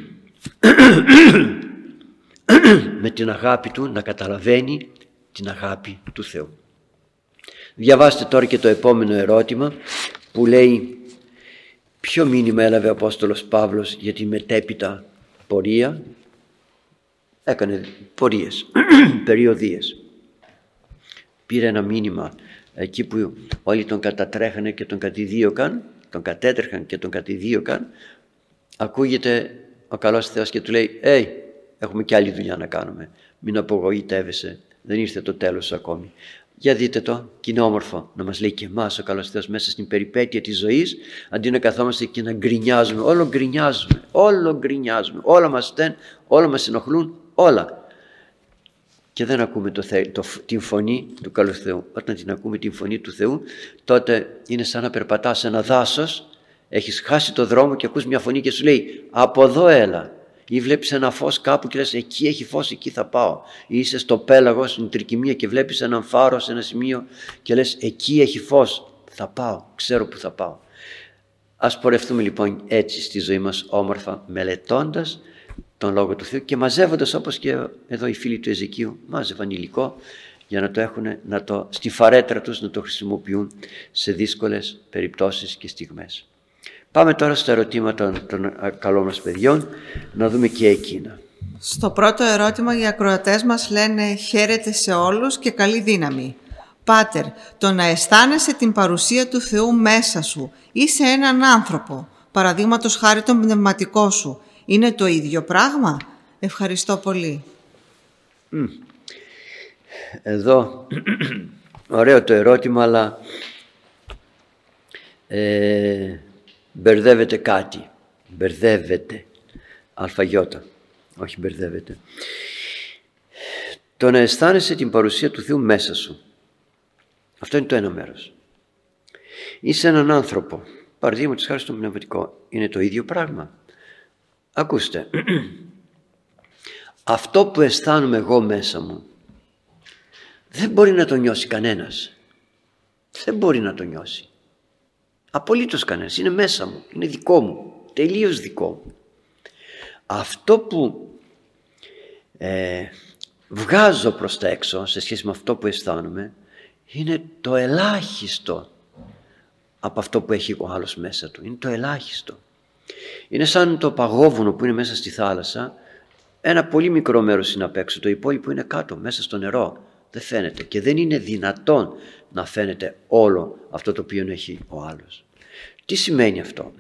με την αγάπη του να καταλαβαίνει την αγάπη του Θεού. Διαβάστε τώρα και το επόμενο ερώτημα που λέει, ποιο μήνυμα έλαβε ο Απόστολος Παύλος για τη μετέπειτα πορεία? Έκανε πορείες, περιοδίες. Πήρε ένα μήνυμα εκεί που όλοι τον κατατρέχανε και τον κατηδίωκαν, τον κατέτρεχαν και τον κατηδίωκαν. Ακούγεται ο καλός Θεός και του λέει, «Hey, έχουμε και άλλη δουλειά να κάνουμε. Μην απογοητεύεσαι, δεν ήρθε το τέλος ακόμη». Για δείτε το, και είναι όμορφο να μας λέει και εμάς ο καλός Θεός μέσα στην περιπέτεια της ζωής, αντί να καθόμαστε και να γκρινιάζουμε, όλο γκρινιάζουμε, όλο γκρινιάζουμε, όλα μας στέλνουν, όλα μας ενοχλούν, όλα. Και δεν ακούμε το, το, την φωνή του καλού Θεού. Όταν την ακούμε την φωνή του Θεού, τότε είναι σαν να περπατάς σε ένα δάσος, έχεις χάσει το δρόμο και ακούς μια φωνή και σου λέει, από εδώ έλα. Ή βλέπεις ένα φως κάπου και λες, εκεί έχει φως, εκεί θα πάω. Ή είσαι στο πέλαγο, στην τρικυμία και βλέπεις έναν φάρο σε ένα σημείο και λες, εκεί έχει φως, θα πάω, ξέρω που θα πάω. Ας πορευτούμε λοιπόν έτσι στη ζωή μας όμορφα, μελετώντας τον Λόγο του Θεού και μαζεύοντας, όπως και εδώ οι φίλοι του Εζεκίου μάζευαν υλικό για να το έχουν, να το, στη φαρέτρα τους να το χρησιμοποιούν σε δύσκολες περιπτώσεις και στιγμές. Πάμε τώρα στα ερωτήματα των, των καλών μας παιδιών, να δούμε και εκείνα. Στο πρώτο ερώτημα οι ακροατές μας λένε χαίρετε σε όλους και καλή δύναμη. Πάτερ, το να αισθάνεσαι την παρουσία του Θεού μέσα σου ή σε έναν άνθρωπο, παραδείγματος χάρη τον πνευματικό σου, είναι το ίδιο πράγμα? Ευχαριστώ πολύ. Εδώ, ωραίο το ερώτημα, αλλά ε, μπερδεύεται κάτι. Μπερδεύεται. Αλφαγιώτα. Όχι μπερδεύεται. Το να αισθάνεσαι την παρουσία του Θεού μέσα σου. Αυτό είναι το ένα μέρος. Είσαι έναν άνθρωπο. Παραδείγματος χάρη στον πνευματικό. Είναι το ίδιο πράγμα. Ακούστε. Αυτό που αισθάνομαι εγώ μέσα μου δεν μπορεί να το νιώσει κανένας. Δεν μπορεί να το νιώσει. Απολύτως κανένας. Είναι μέσα μου. Είναι δικό μου. Τελείως δικό μου. Αυτό που ε, βγάζω προς τα έξω σε σχέση με αυτό που αισθάνομαι είναι το ελάχιστο από αυτό που έχει ο άλλος μέσα του. Είναι το ελάχιστο. Είναι σαν το παγόβουνο που είναι μέσα στη θάλασσα. Ένα πολύ μικρό μέρος είναι απ' έξω. Το υπόλοιπο είναι κάτω, μέσα στο νερό. Δεν φαίνεται και δεν είναι δυνατόν να φαίνεται όλο αυτό το οποίο έχει ο άλλος. Τι σημαίνει αυτό?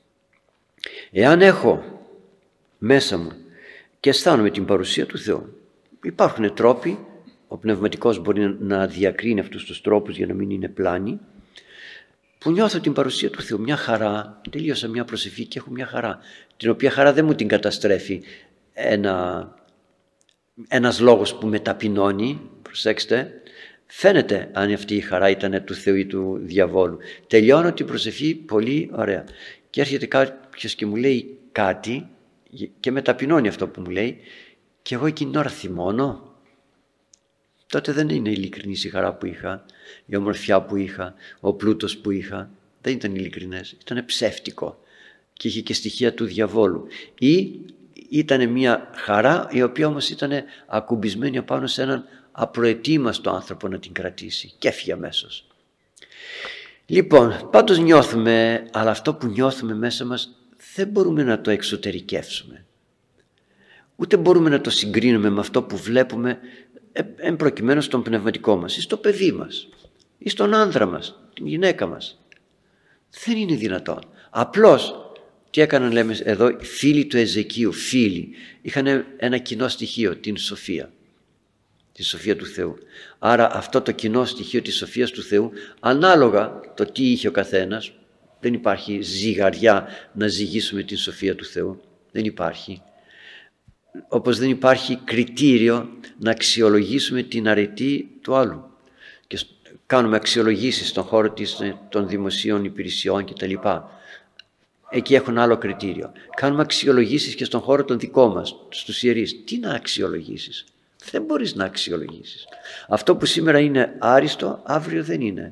Εάν έχω μέσα μου και αισθάνομαι την παρουσία του Θεού, υπάρχουν τρόποι, ο πνευματικός μπορεί να διακρίνει αυτούς τους τρόπους για να μην είναι πλάνη, που νιώθω την παρουσία του Θεού, μια χαρά, τελείωσα μια προσευχή και έχω μια χαρά, την οποία χαρά δεν μου την καταστρέφει ένα, ένας λόγος που με ταπεινώνει. Προσέξτε, φαίνεται αν αυτή η χαρά ήταν του Θεού ή του διαβόλου. Τελειώνω την προσευχή πολύ ωραία και έρχεται κάποιος και μου λέει κάτι και με ταπεινώνει αυτό που μου λέει και εγώ εκείνη την ώρα θυμώνω. Τότε δεν είναι ειλικρινής η χαρά που είχα, η ομορφιά που είχα, ο πλούτος που είχα. Δεν ήταν ειλικρινές, ήταν ψεύτικο και είχε και στοιχεία του διαβόλου. Ή ήταν μια χαρά η οποία όμως ήταν ακουμπισμένη απάνω σε έναν απροετοίμαστο άνθρωπο να την κρατήσει και έφυγε αμέσως. Λοιπόν, πάντως νιώθουμε, αλλά αυτό που νιώθουμε μέσα μας δεν μπορούμε να το εξωτερικεύσουμε. Ούτε μπορούμε να το συγκρίνουμε με αυτό που βλέπουμε εν προκειμένου στον πνευματικό μας ή στο παιδί μας ή στον άνδρα μας, την γυναίκα μας. Δεν είναι δυνατόν. Απλώς τι έκαναν, λέμε εδώ, οι φίλοι του Εζεκίου, φίλοι, είχαν ένα κοινό στοιχείο, την σοφία. Τη σοφία του Θεού. Άρα αυτό το κοινό στοιχείο της σοφίας του Θεού, ανάλογα το τι είχε ο καθένας, δεν υπάρχει ζυγαριά να ζυγίσουμε την σοφία του Θεού. Δεν υπάρχει. Όπως δεν υπάρχει κριτήριο να αξιολογήσουμε την αρετή του άλλου. Και κάνουμε αξιολογήσεις στον χώρο των δημοσίων υπηρεσιών κτλ. Εκεί έχουν άλλο κριτήριο. Κάνουμε αξιολογήσεις και στον χώρο των δικών μας, στους ιερείς. Τι να αξιολογήσεις? Δεν μπορείς να αξιολογήσεις. Αυτό που σήμερα είναι άριστο, αύριο δεν είναι.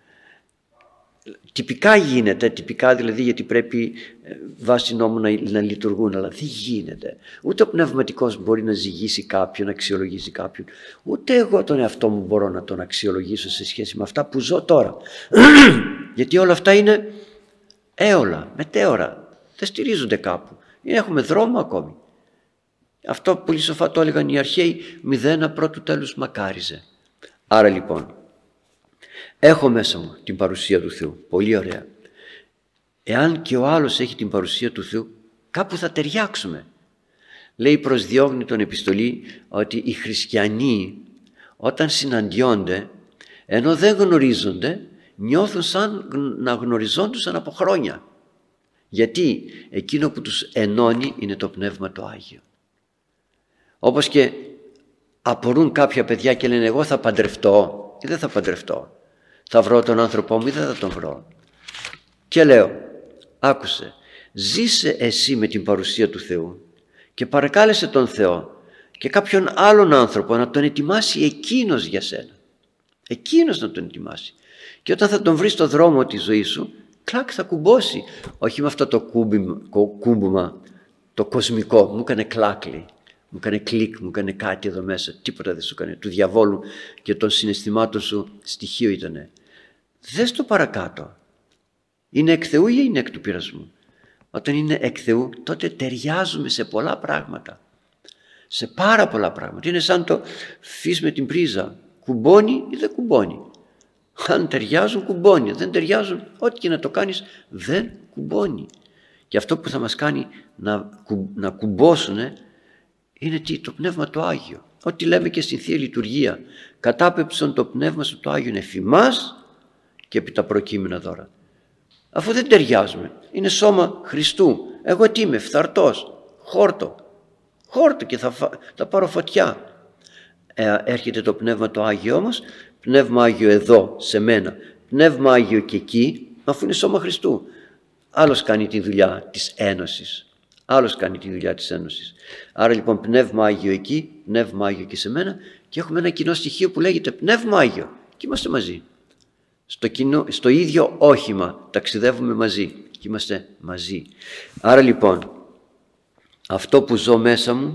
Τυπικά γίνεται, τυπικά δηλαδή γιατί πρέπει βάσει νόμου να, να λειτουργούν, αλλά δεν γίνεται. Ούτε ο πνευματικός μπορεί να ζυγίσει κάποιον, να αξιολογήσει κάποιον. Ούτε εγώ τον εαυτό μου μπορώ να τον αξιολογήσω σε σχέση με αυτά που ζω τώρα. Γιατί όλα αυτά είναι έολα, μετέωρα. Δεν στηρίζονται κάπου. Έχουμε δρόμο ακόμη. Αυτό πολύ σοφά το έλεγαν οι αρχαίοι, μηδένα πρώτου τέλους μακάριζε. Άρα λοιπόν, έχω μέσα μου την παρουσία του Θεού, πολύ ωραία. Εάν και ο άλλος έχει την παρουσία του Θεού, κάπου θα ταιριάξουμε. Λέει προς Διόγνη τον επιστολή ότι οι χριστιανοί όταν συναντιόνται, ενώ δεν γνωρίζονται, νιώθουν σαν να γνωριζόντουσαν από χρόνια. Γιατί εκείνο που τους ενώνει είναι το Πνεύμα το Άγιο. Όπως και απορούν κάποια παιδιά και λένε εγώ θα παντρευτώ ή δεν θα παντρευτώ. Θα βρω τον άνθρωπό μου ή δεν θα τον βρω. Και λέω, άκουσε, ζήσε εσύ με την παρουσία του Θεού και παρακάλεσε τον Θεό και κάποιον άλλον άνθρωπο να τον ετοιμάσει εκείνος για σένα. Εκείνος να τον ετοιμάσει. Και όταν θα τον βρει στο δρόμο της ζωής σου, κλακ θα κουμπώσει. Όχι με αυτό το κούμπουμα, το κοσμικό, μου έκανε κλάκλι. Μου έκανε κλικ, μου έκανε κάτι εδώ μέσα. Τίποτα δεν σου έκανε. Του διαβόλου και των συναισθημάτων σου στοιχείο ήτανε. Δες το παρακάτω. Είναι εκ Θεού ή είναι εκ του πειρασμού? Όταν είναι εκ Θεού, τότε ταιριάζουμε σε πολλά πράγματα. Σε πάρα πολλά πράγματα. Είναι σαν το φύς με την πρίζα. Κουμπώνει ή δεν κουμπώνει. Αν ταιριάζουν, κουμπώνει. Δεν ταιριάζουν, ό,τι και να το κάνεις, δεν κουμπώνει. Και αυτό που θα μας κάνει να, να κουμπώσουν είναι τι? Το Πνεύμα το Άγιο. Ό,τι λέμε και στην Θεία Λειτουργία. Κατάπεψον το Πνεύμα σου το Άγιο εφημάς και επί τα προκείμενα δώρα. Αφού δεν ταιριάζουμε, είναι σώμα Χριστού. Εγώ τι είμαι? Φθαρτός, χόρτο. Χόρτο και θα, θα πάρω φωτιά. Ε, έρχεται το Πνεύμα το Άγιο όμως, Πνεύμα Άγιο εδώ σε μένα, Πνεύμα Άγιο και εκεί, αφού είναι σώμα Χριστού. Άλλος κάνει τη δουλειά της ένωσης. Άλλος κάνει τη δουλειά της ένωσης. Άρα λοιπόν Πνεύμα Άγιο εκεί, Πνεύμα Άγιο και σε μένα, και έχουμε ένα κοινό στοιχείο που λέγεται Πνεύμα Άγιο. Και είμαστε μαζί. Στο, κοινό, στο ίδιο όχημα ταξιδεύουμε μαζί και είμαστε μαζί. Άρα λοιπόν αυτό που ζω μέσα μου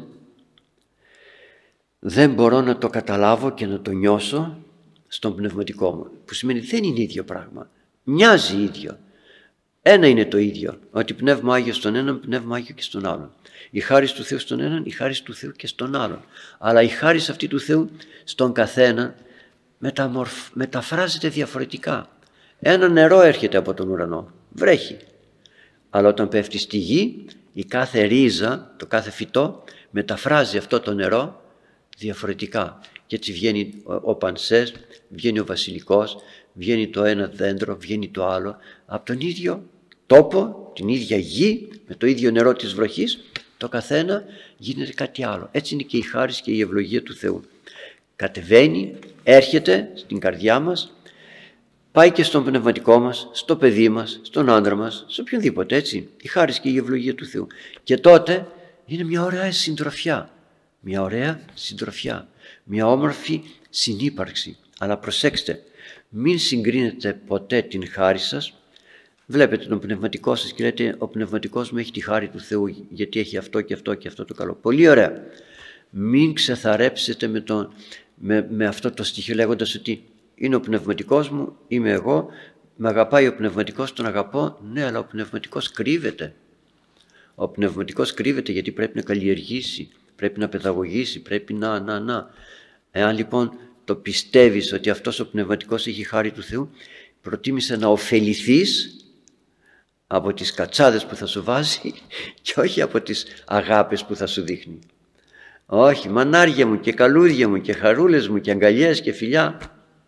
δεν μπορώ να το καταλάβω και να το νιώσω στον πνευματικό μου, που σημαίνει δεν είναι ίδιο πράγμα. Μοιάζει ίδιο. Ένα είναι το ίδιο, ότι Πνεύμα Άγιο στον έναν, Πνεύμα Άγιο και στον άλλον. Η χάρις του Θεού στον έναν, η χάρις του Θεού και στον άλλον. Αλλά η χάρις αυτή του Θεού στον καθένα μεταμορφ... μεταφράζεται διαφορετικά. Ένα νερό έρχεται από τον ουρανό, βρέχει. Αλλά όταν πέφτει στη γη, η κάθε ρίζα, το κάθε φυτό μεταφράζει αυτό το νερό διαφορετικά. Και έτσι βγαίνει ο πανσές, βγαίνει ο βασιλικός, βγαίνει το ένα δέντρο, βγαίνει το άλλο. Από τον ίδιο τόπο, την ίδια γη, με το ίδιο νερό της βροχής, το καθένα γίνεται κάτι άλλο. Έτσι είναι και η χάρις και η ευλογία του Θεού. Κατεβαίνει, έρχεται στην καρδιά μας, πάει και στον πνευματικό μας, στο παιδί μας, στον άντρα μας, σε οποιονδήποτε, έτσι. Η χάρις και η ευλογία του Θεού. Και τότε είναι μια ωραία συντροφιά. Μια ωραία συντροφιά. Μια όμορφη συνύπαρξη. Αλλά προσέξτε, μην συγκρίνετε ποτέ την χάρη σας. Βλέπετε τον πνευματικό σας και λέτε ο πνευματικός μου έχει τη χάρη του Θεού γιατί έχει αυτό και αυτό και αυτό το καλό. Πολύ ωραία. Μην ξεθαρέψετε με, τον, με, με αυτό το στοιχείο λέγοντας ότι είναι ο πνευματικός μου, είμαι εγώ, με αγαπάει ο πνευματικός, τον αγαπώ. Ναι, αλλά ο πνευματικός κρύβεται. Ο πνευματικός κρύβεται γιατί πρέπει να καλλιεργήσει, πρέπει να παιδαγωγήσει, πρέπει να, να, να. Εάν λοιπόν το πιστεύεις ότι αυτός ο πνευματικός έχει χάρη του Θεού, προτίμησε να ωφεληθείς από τις κατσάδες που θα σου βάζει και όχι από τις αγάπες που θα σου δείχνει. Όχι, μανάρια μου και καλούδια μου και χαρούλες μου και αγκαλιές και φιλιά.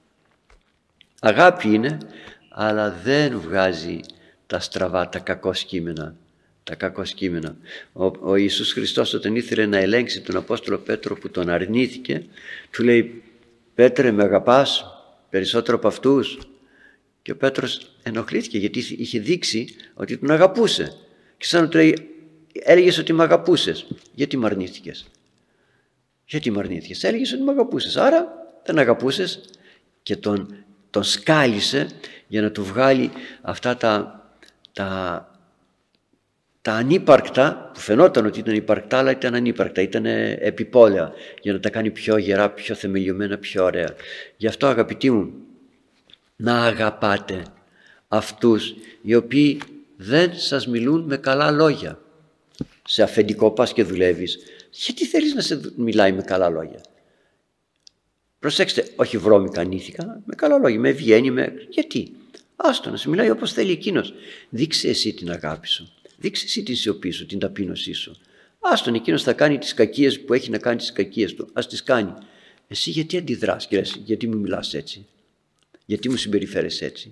Αγάπη είναι, αλλά δεν βγάζει τα στραβά, τα κακό κείμενα. Τα κακό κείμενα. Ο, ο Ιησούς Χριστός όταν ήθελε να ελέγξει τον Απόστολο Πέτρο που τον αρνήθηκε, του λέει «Πέτρε, με αγαπάς περισσότερο από αυτούς?» Και ο Πέτρος ενοχλήθηκε γιατί είχε δείξει ότι τον αγαπούσε. Και σαν να του λέει «Έλεγες ότι με αγαπούσες, γιατί με αρνήθηκες?» Γιατί με αρνήθηκες? Έλεγες ότι με αγαπούσες, άρα δεν αγαπούσες. Και τον, τον σκάλισε για να του βγάλει αυτά τα, τα, τα ανύπαρκτα, που φαινόταν ότι ήταν υπαρκτά, αλλά ήταν ανύπαρκτα, ήταν επιπόλαια, για να τα κάνει πιο γερά, πιο θεμελιωμένα, πιο ωραία. Γι' αυτό, αγαπητοί μου, να αγαπάτε αυτούς οι οποίοι δεν σας μιλούν με καλά λόγια. Σε αφεντικό πας και δουλεύεις, γιατί θέλεις να σε μιλάει με καλά λόγια? Προσέξτε, όχι βρώμικα ανήθικα, με καλά λόγια, με ευγένεια, με... γιατί? Άστο να σε μιλάει όπως θέλει εκείνος. Δείξε εσύ την αγάπη σου, δείξε εσύ την σιωπή σου, την ταπείνωσή σου. Άστον, εκείνος θα κάνει τις κακίες που έχει να κάνει τις κακίες του, ας τις κάνει. Εσύ γιατί αντιδράς και λες, γιατί μου μιλάς έτσι, γιατί μου συμπεριφέρεσαι έτσι?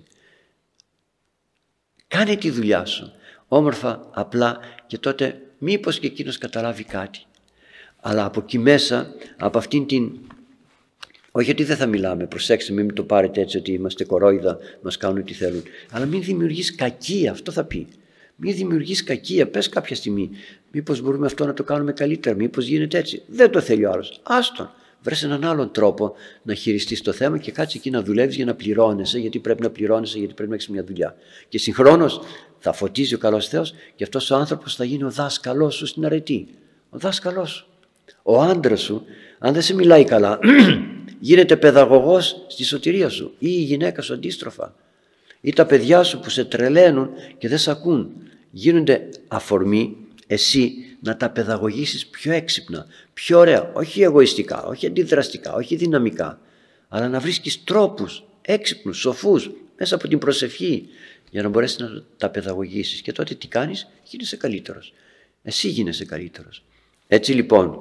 Κάνε τη δουλειά σου όμορφα, απλά, και τότε μήπως και εκείνος καταλάβει κάτι. Αλλά από εκεί μέσα, από αυτήν την... Όχι γιατί δεν θα μιλάμε, προσέξτε, μην το πάρετε έτσι ότι είμαστε κορόιδα, μας κάνουν τι θέλουν. Αλλά μην δημιουργείς κακία, αυτό θα πει. Μην δημιουργείς κακία, πες κάποια στιγμή. Μήπως μπορούμε αυτό να το κάνουμε καλύτερα, μήπως γίνεται έτσι. Δεν το θέλει ο άλλος. Άστον. Βρες έναν άλλον τρόπο να χειριστείς το θέμα και κάτσε εκεί να δουλεύεις για να πληρώνεσαι, γιατί πρέπει να πληρώνεσαι, γιατί πρέπει να έχεις μια δουλειά. Και συγχρόνως θα φωτίζει ο καλός Θεός και αυτός ο άνθρωπος θα γίνει ο δάσκαλός σου στην αρετή. Ο δάσκαλός σου. Ο άντρας σου, αν δεν σε μιλάει καλά, γίνεται παιδαγωγός στη σωτηρία σου, ή η γυναίκα σου αντίστροφα. Ή τα παιδιά σου που σε τρελαίνουν και δεν σε ακούν, γίνονται αφορμή εσύ να τα παιδαγωγήσεις πιο έξυπνα, πιο ωραία, όχι εγωιστικά, όχι αντιδραστικά, όχι δυναμικά, αλλά να βρίσκεις τρόπους έξυπνους, σοφούς, μέσα από την προσευχή, για να μπορέσεις να τα παιδαγωγήσεις. Και τότε τι κάνεις? Γίνεσαι καλύτερος. Εσύ γίνεσαι καλύτερος. Έτσι λοιπόν,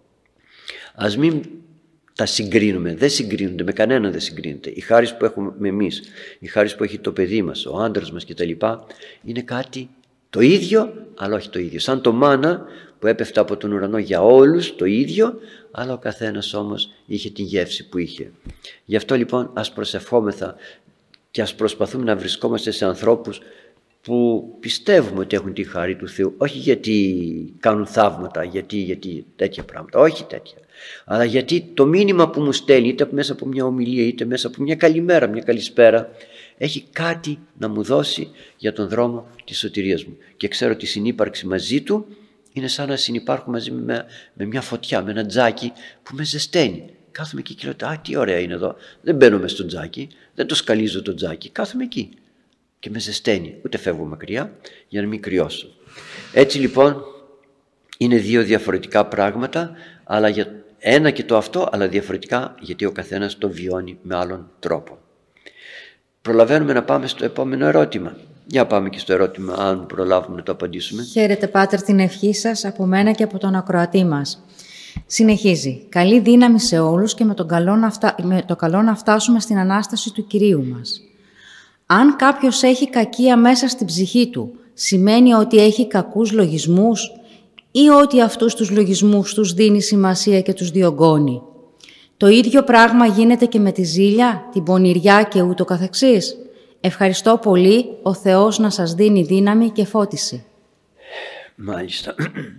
ας μην τα συγκρίνουμε, δεν συγκρίνονται, με κανέναν δεν συγκρίνεται. Η χάρις που έχουμε εμείς, η χάρις που έχει το παιδί μας, ο άντρας μας κτλ. Είναι κάτι το ίδιο, αλλά όχι το ίδιο. Σαν το μάνα που έπεφτε από τον ουρανό για όλους, το ίδιο, αλλά ο καθένας όμως είχε την γεύση που είχε. Γι' αυτό λοιπόν ας προσευχόμεθα και ας προσπαθούμε να βρισκόμαστε σε ανθρώπους που πιστεύουμε ότι έχουν τη χάρη του Θεού, όχι γιατί κάνουν θαύματα, γιατί, γιατί τέτοια πράγματα, όχι τέτοια, αλλά γιατί το μήνυμα που μου στέλνει, είτε μέσα από μια ομιλία, είτε μέσα από μια καλημέρα, μια καλησπέρα, έχει κάτι να μου δώσει για τον δρόμο της σωτηρίας μου. Και ξέρω ότι η συνύπαρξη μαζί του είναι σαν να συνυπάρχω μαζί με, με μια φωτιά, με ένα τζάκι που με ζεσταίνει. Κάθομαι εκεί και λέω, α, τι ωραία είναι εδώ. Δεν μπαίνω μες στο τζάκι, δεν το σκαλίζω το τζάκι, κάθομαι εκεί και με ζεσταίνει. Ούτε φεύγω μακριά για να μην κρυώσω. Έτσι λοιπόν είναι δύο διαφορετικά πράγματα, αλλά για ένα και το αυτό, αλλά διαφορετικά γιατί ο καθένας το βιώνει με άλλον τρόπο. Προλαβαίνουμε να πάμε στο επόμενο ερώτημα. Για πάμε και στο ερώτημα, αν προλάβουμε να το απαντήσουμε. Χαίρετε Πάτερ, την ευχή σας από μένα και από τον ακροατή μας. Συνεχίζει. Καλή δύναμη σε όλους και με, τον καλό να φτα... με το καλό να φτάσουμε στην Ανάσταση του Κυρίου μας. Αν κάποιος έχει κακία μέσα στην ψυχή του, σημαίνει ότι έχει κακούς λογισμούς ή ότι αυτούς τους λογισμούς τους δίνει σημασία και τους διωγγώνει? Το ίδιο πράγμα γίνεται και με τη ζήλια, την πονηριά και ούτω καθεξής. Ευχαριστώ πολύ, ο Θεός να σας δίνει δύναμη και φώτιση. Μάλιστα.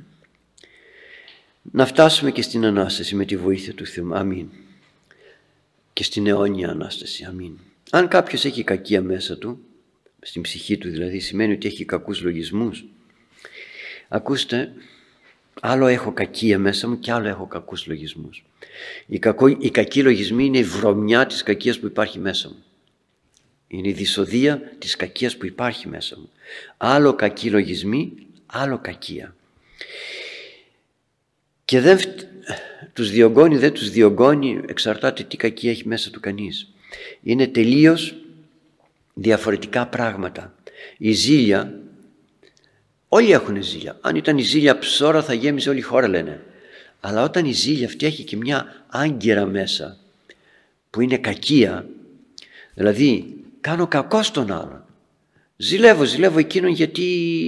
Να φτάσουμε και στην Ανάσταση με τη βοήθεια του Θεού. Αμήν. Και στην αιώνια Ανάσταση. Αμήν. Αν κάποιος έχει κακία μέσα του, στην ψυχή του δηλαδή, σημαίνει ότι έχει κακούς λογισμούς. Ακούστε, άλλο έχω κακία μέσα μου και άλλο έχω κακούς λογισμούς. Οι, κακό, οι κακοί λογισμοί είναι η βρωμιά της κακίας που υπάρχει μέσα μου. Είναι η δυσοδεία της κακίας που υπάρχει μέσα μου. Άλλο κακοί λογισμοί, άλλο κακία. Και δεν τους διωγγώνει, δεν τους διωγγώνει, εξαρτάται τι κακία έχει μέσα του κανείς. Είναι τελείως διαφορετικά πράγματα. Η ζήλια, όλοι έχουν ζήλια. Αν ήταν η ζήλια ψώρα θα γέμιζε όλη η χώρα, λένε. Αλλά όταν η ζήλια αυτή έχει και μια άγκυρα μέσα που είναι κακία, δηλαδή κάνω κακό στον άλλον, ζηλεύω, ζηλεύω εκείνον γιατί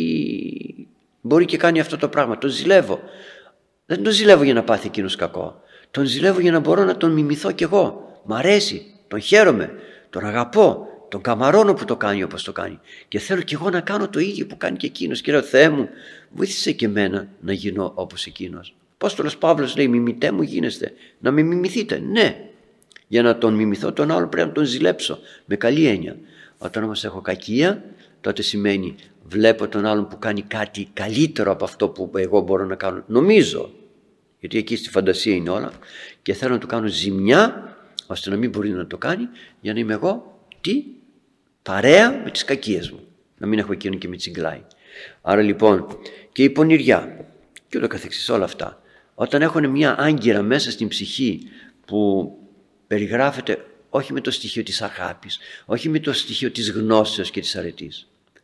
μπορεί και κάνει αυτό το πράγμα, τον ζηλεύω. Δεν τον ζηλεύω για να πάθει εκείνος κακό, τον ζηλεύω για να μπορώ να τον μιμηθώ κι εγώ. Μ' αρέσει, τον χαίρομαι, τον αγαπώ, τον καμαρώνω που το κάνει όπως το κάνει και θέλω κι εγώ να κάνω το ίδιο που κάνει και εκείνος. Και λέω, Θεέ μου, βοήθησε και εμένα να γίνω όπως εκείνος. Ο Απόστολος Παύλος λέει, μιμητέ μου γίνεστε, να με μιμηθείτε. Ναι, για να τον μιμηθώ τον άλλο πρέπει να τον ζηλέψω με καλή έννοια. Όταν όμως έχω κακία, τότε σημαίνει βλέπω τον άλλον που κάνει κάτι καλύτερο από αυτό που εγώ μπορώ να κάνω, νομίζω, γιατί εκεί στη φαντασία είναι όλα, και θέλω να του κάνω ζημιά ώστε να μην μπορεί να το κάνει, για να είμαι εγώ τι, παρέα με τις κακίες μου, να μην έχω εκείνον και με τσιγκλάει. Άρα λοιπόν και η πονηριά και ούτω καθεξής, όλα αυτά, όταν έχουν μια άγκυρα μέσα στην ψυχή που περιγράφεται όχι με το στοιχείο της αγάπης, όχι με το στοιχείο της γνώσεως και της αρετής.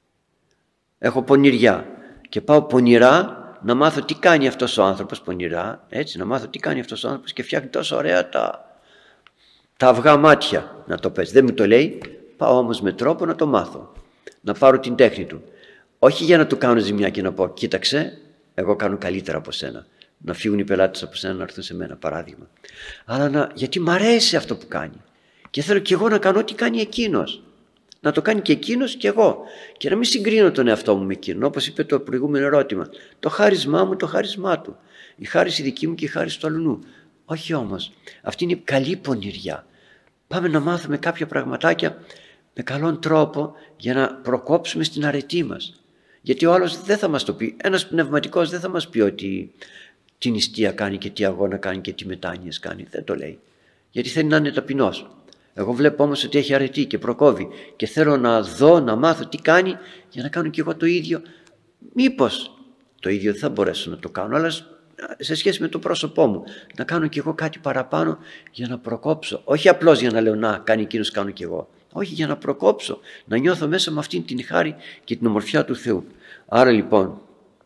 Έχω πονηριά και πάω πονηρά να μάθω τι κάνει αυτός ο άνθρωπος, πονηρά, έτσι, να μάθω τι κάνει αυτός ο άνθρωπος και φτιάχνει τόσο ωραία τα, τα αυγά μάτια, να το πες. Δεν μου το λέει, πάω όμως με τρόπο να το μάθω, να πάρω την τέχνη του. Όχι για να του κάνω ζημιά και να πω, κοίταξε, εγώ κάνω καλύτερα από σένα. Να φύγουν οι πελάτες από σένα να έρθουν σε μένα, παράδειγμα. Αλλά να, γιατί μ' αρέσει αυτό που κάνει και θέλω και εγώ να κάνω ό,τι κάνει εκείνος. Να το κάνει και εκείνος και εγώ. Και να μην συγκρίνω τον εαυτό μου με εκείνον. Όπως είπε το προηγούμενο ερώτημα. Το χάρισμά μου, το χάρισμά του. Η χάριση δική μου και η χάριση του αλλού. Όχι όμως. Αυτή είναι καλή πονηριά. Πάμε να μάθουμε κάποια πραγματάκια με καλόν τρόπο για να προκόψουμε στην αρετή μας. Γιατί ο άλλος δεν θα μας το πει. Ένας πνευματικός δεν θα μας πει ότι τι νηστεία κάνει και τι αγώνα κάνει και τι μετάνοιες κάνει. Δεν το λέει. Γιατί θέλει να είναι ταπεινός. Εγώ βλέπω όμως ότι έχει αρετή και προκόβει και θέλω να δω, να μάθω τι κάνει για να κάνω κι εγώ το ίδιο. Μήπως το ίδιο δεν θα μπορέσω να το κάνω, αλλά σε σχέση με το πρόσωπό μου, να κάνω κι εγώ κάτι παραπάνω για να προκόψω. Όχι απλώς για να λέω να κάνει εκείνος, κάνω κι εγώ. Όχι, για να προκόψω, να νιώθω μέσα με αυτήν την χάρη και την ομορφιά του Θεού. Άρα λοιπόν,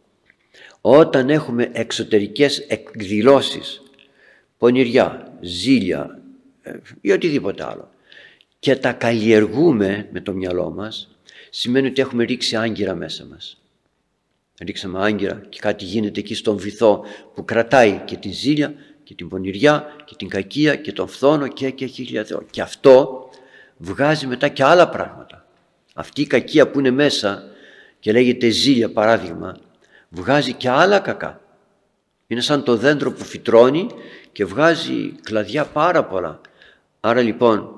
όταν έχουμε εξωτερικές εκδηλώσεις, πονηριά, ζήλια ή οτιδήποτε άλλο, και τα καλλιεργούμε με το μυαλό μας, σημαίνει ότι έχουμε ρίξει άγκυρα μέσα μας. Ρίξαμε άγκυρα και κάτι γίνεται εκεί στον βυθό που κρατάει και την ζήλια και την πονηριά και την κακία και τον φθόνο και και χίλια Θεό. Και αυτό βγάζει μετά και άλλα πράγματα. Αυτή η κακία που είναι μέσα και λέγεται ζήλια, παράδειγμα, βγάζει και άλλα κακά. Είναι σαν το δέντρο που φυτρώνει και βγάζει κλαδιά πάρα πολλά. Άρα λοιπόν,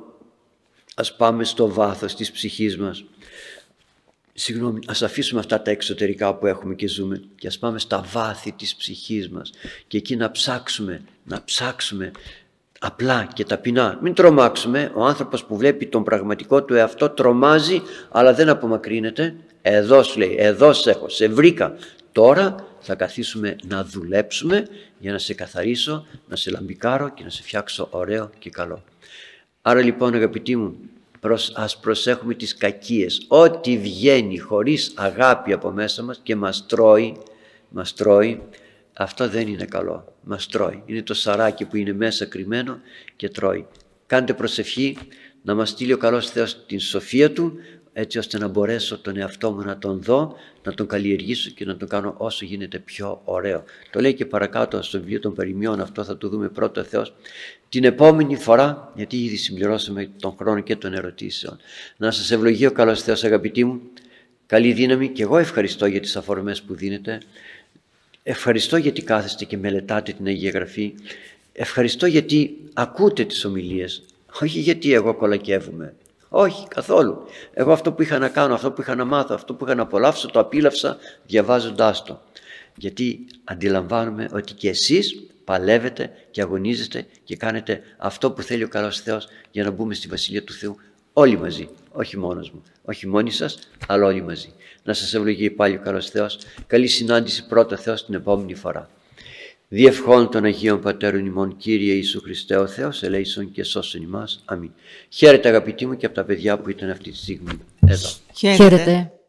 ας πάμε στο βάθος της ψυχής μας. Συγγνώμη, ας αφήσουμε αυτά τα εξωτερικά που έχουμε και ζούμε και ας πάμε στα βάθη της ψυχής μας και εκεί να ψάξουμε, να ψάξουμε απλά και ταπεινά. Μην τρομάξουμε. Ο άνθρωπος που βλέπει τον πραγματικό του εαυτό τρομάζει, αλλά δεν απομακρύνεται. Εδώ σου λέει, εδώ σε έχω, σε βρήκα. Τώρα θα καθίσουμε να δουλέψουμε για να σε καθαρίσω, να σε λαμπικάρω και να σε φτιάξω ωραίο και καλό. Άρα λοιπόν, αγαπητοί μου, προς, ας προσέχουμε τις κακίες. Ό,τι βγαίνει χωρίς αγάπη από μέσα μας και μας τρώει, μας τρώει, αυτό δεν είναι καλό. Μας τρώει. Είναι το σαράκι που είναι μέσα κρυμμένο και τρώει. Κάντε προσευχή να μας στείλει ο καλός Θεός την σοφία Του, έτσι ώστε να μπορέσω τον εαυτό μου να τον δω, να τον καλλιεργήσω και να τον κάνω όσο γίνεται πιο ωραίο. Το λέει και παρακάτω στο βιβλίο των Παροιμιών, αυτό θα το δούμε πρώτο Θεός την επόμενη φορά, γιατί ήδη συμπληρώσαμε τον χρόνο και των ερωτήσεων. Να σας ευλογεί ο καλός Θεός, αγαπητοί μου, καλή δύναμη, και εγώ ευχαριστώ για τις αφορμές που δίνετε. Ευχαριστώ γιατί κάθεστε και μελετάτε την Αγία Γραφή. Ευχαριστώ γιατί ακούτε τις ομιλίες, όχι γιατί εγώ κολακεύομαι. Όχι, καθόλου. Εγώ αυτό που είχα να κάνω, αυτό που είχα να μάθω, αυτό που είχα να απολαύσω, το απίλαυσα διαβάζοντάς το. Γιατί αντιλαμβάνομαι ότι και εσείς παλεύετε και αγωνίζεστε και κάνετε αυτό που θέλει ο καλός Θεός για να μπούμε στη Βασιλεία του Θεού όλοι μαζί. Όχι μόνος μου, όχι μόνοι σας, αλλά όλοι μαζί. Να σας ευλογεί πάλι ο καλός Θεός. Καλή συνάντηση πρώτα Θεός την επόμενη φορά. Διευχών των Αγίων Πατέρων ημών, Κύριε Ιησού Χριστέ ο Θεός, ελέησον και σώσον ημάς. Αμήν. Χαίρετε αγαπητοί μου και από τα παιδιά που ήταν αυτή τη στιγμή εδώ. Χαίρετε.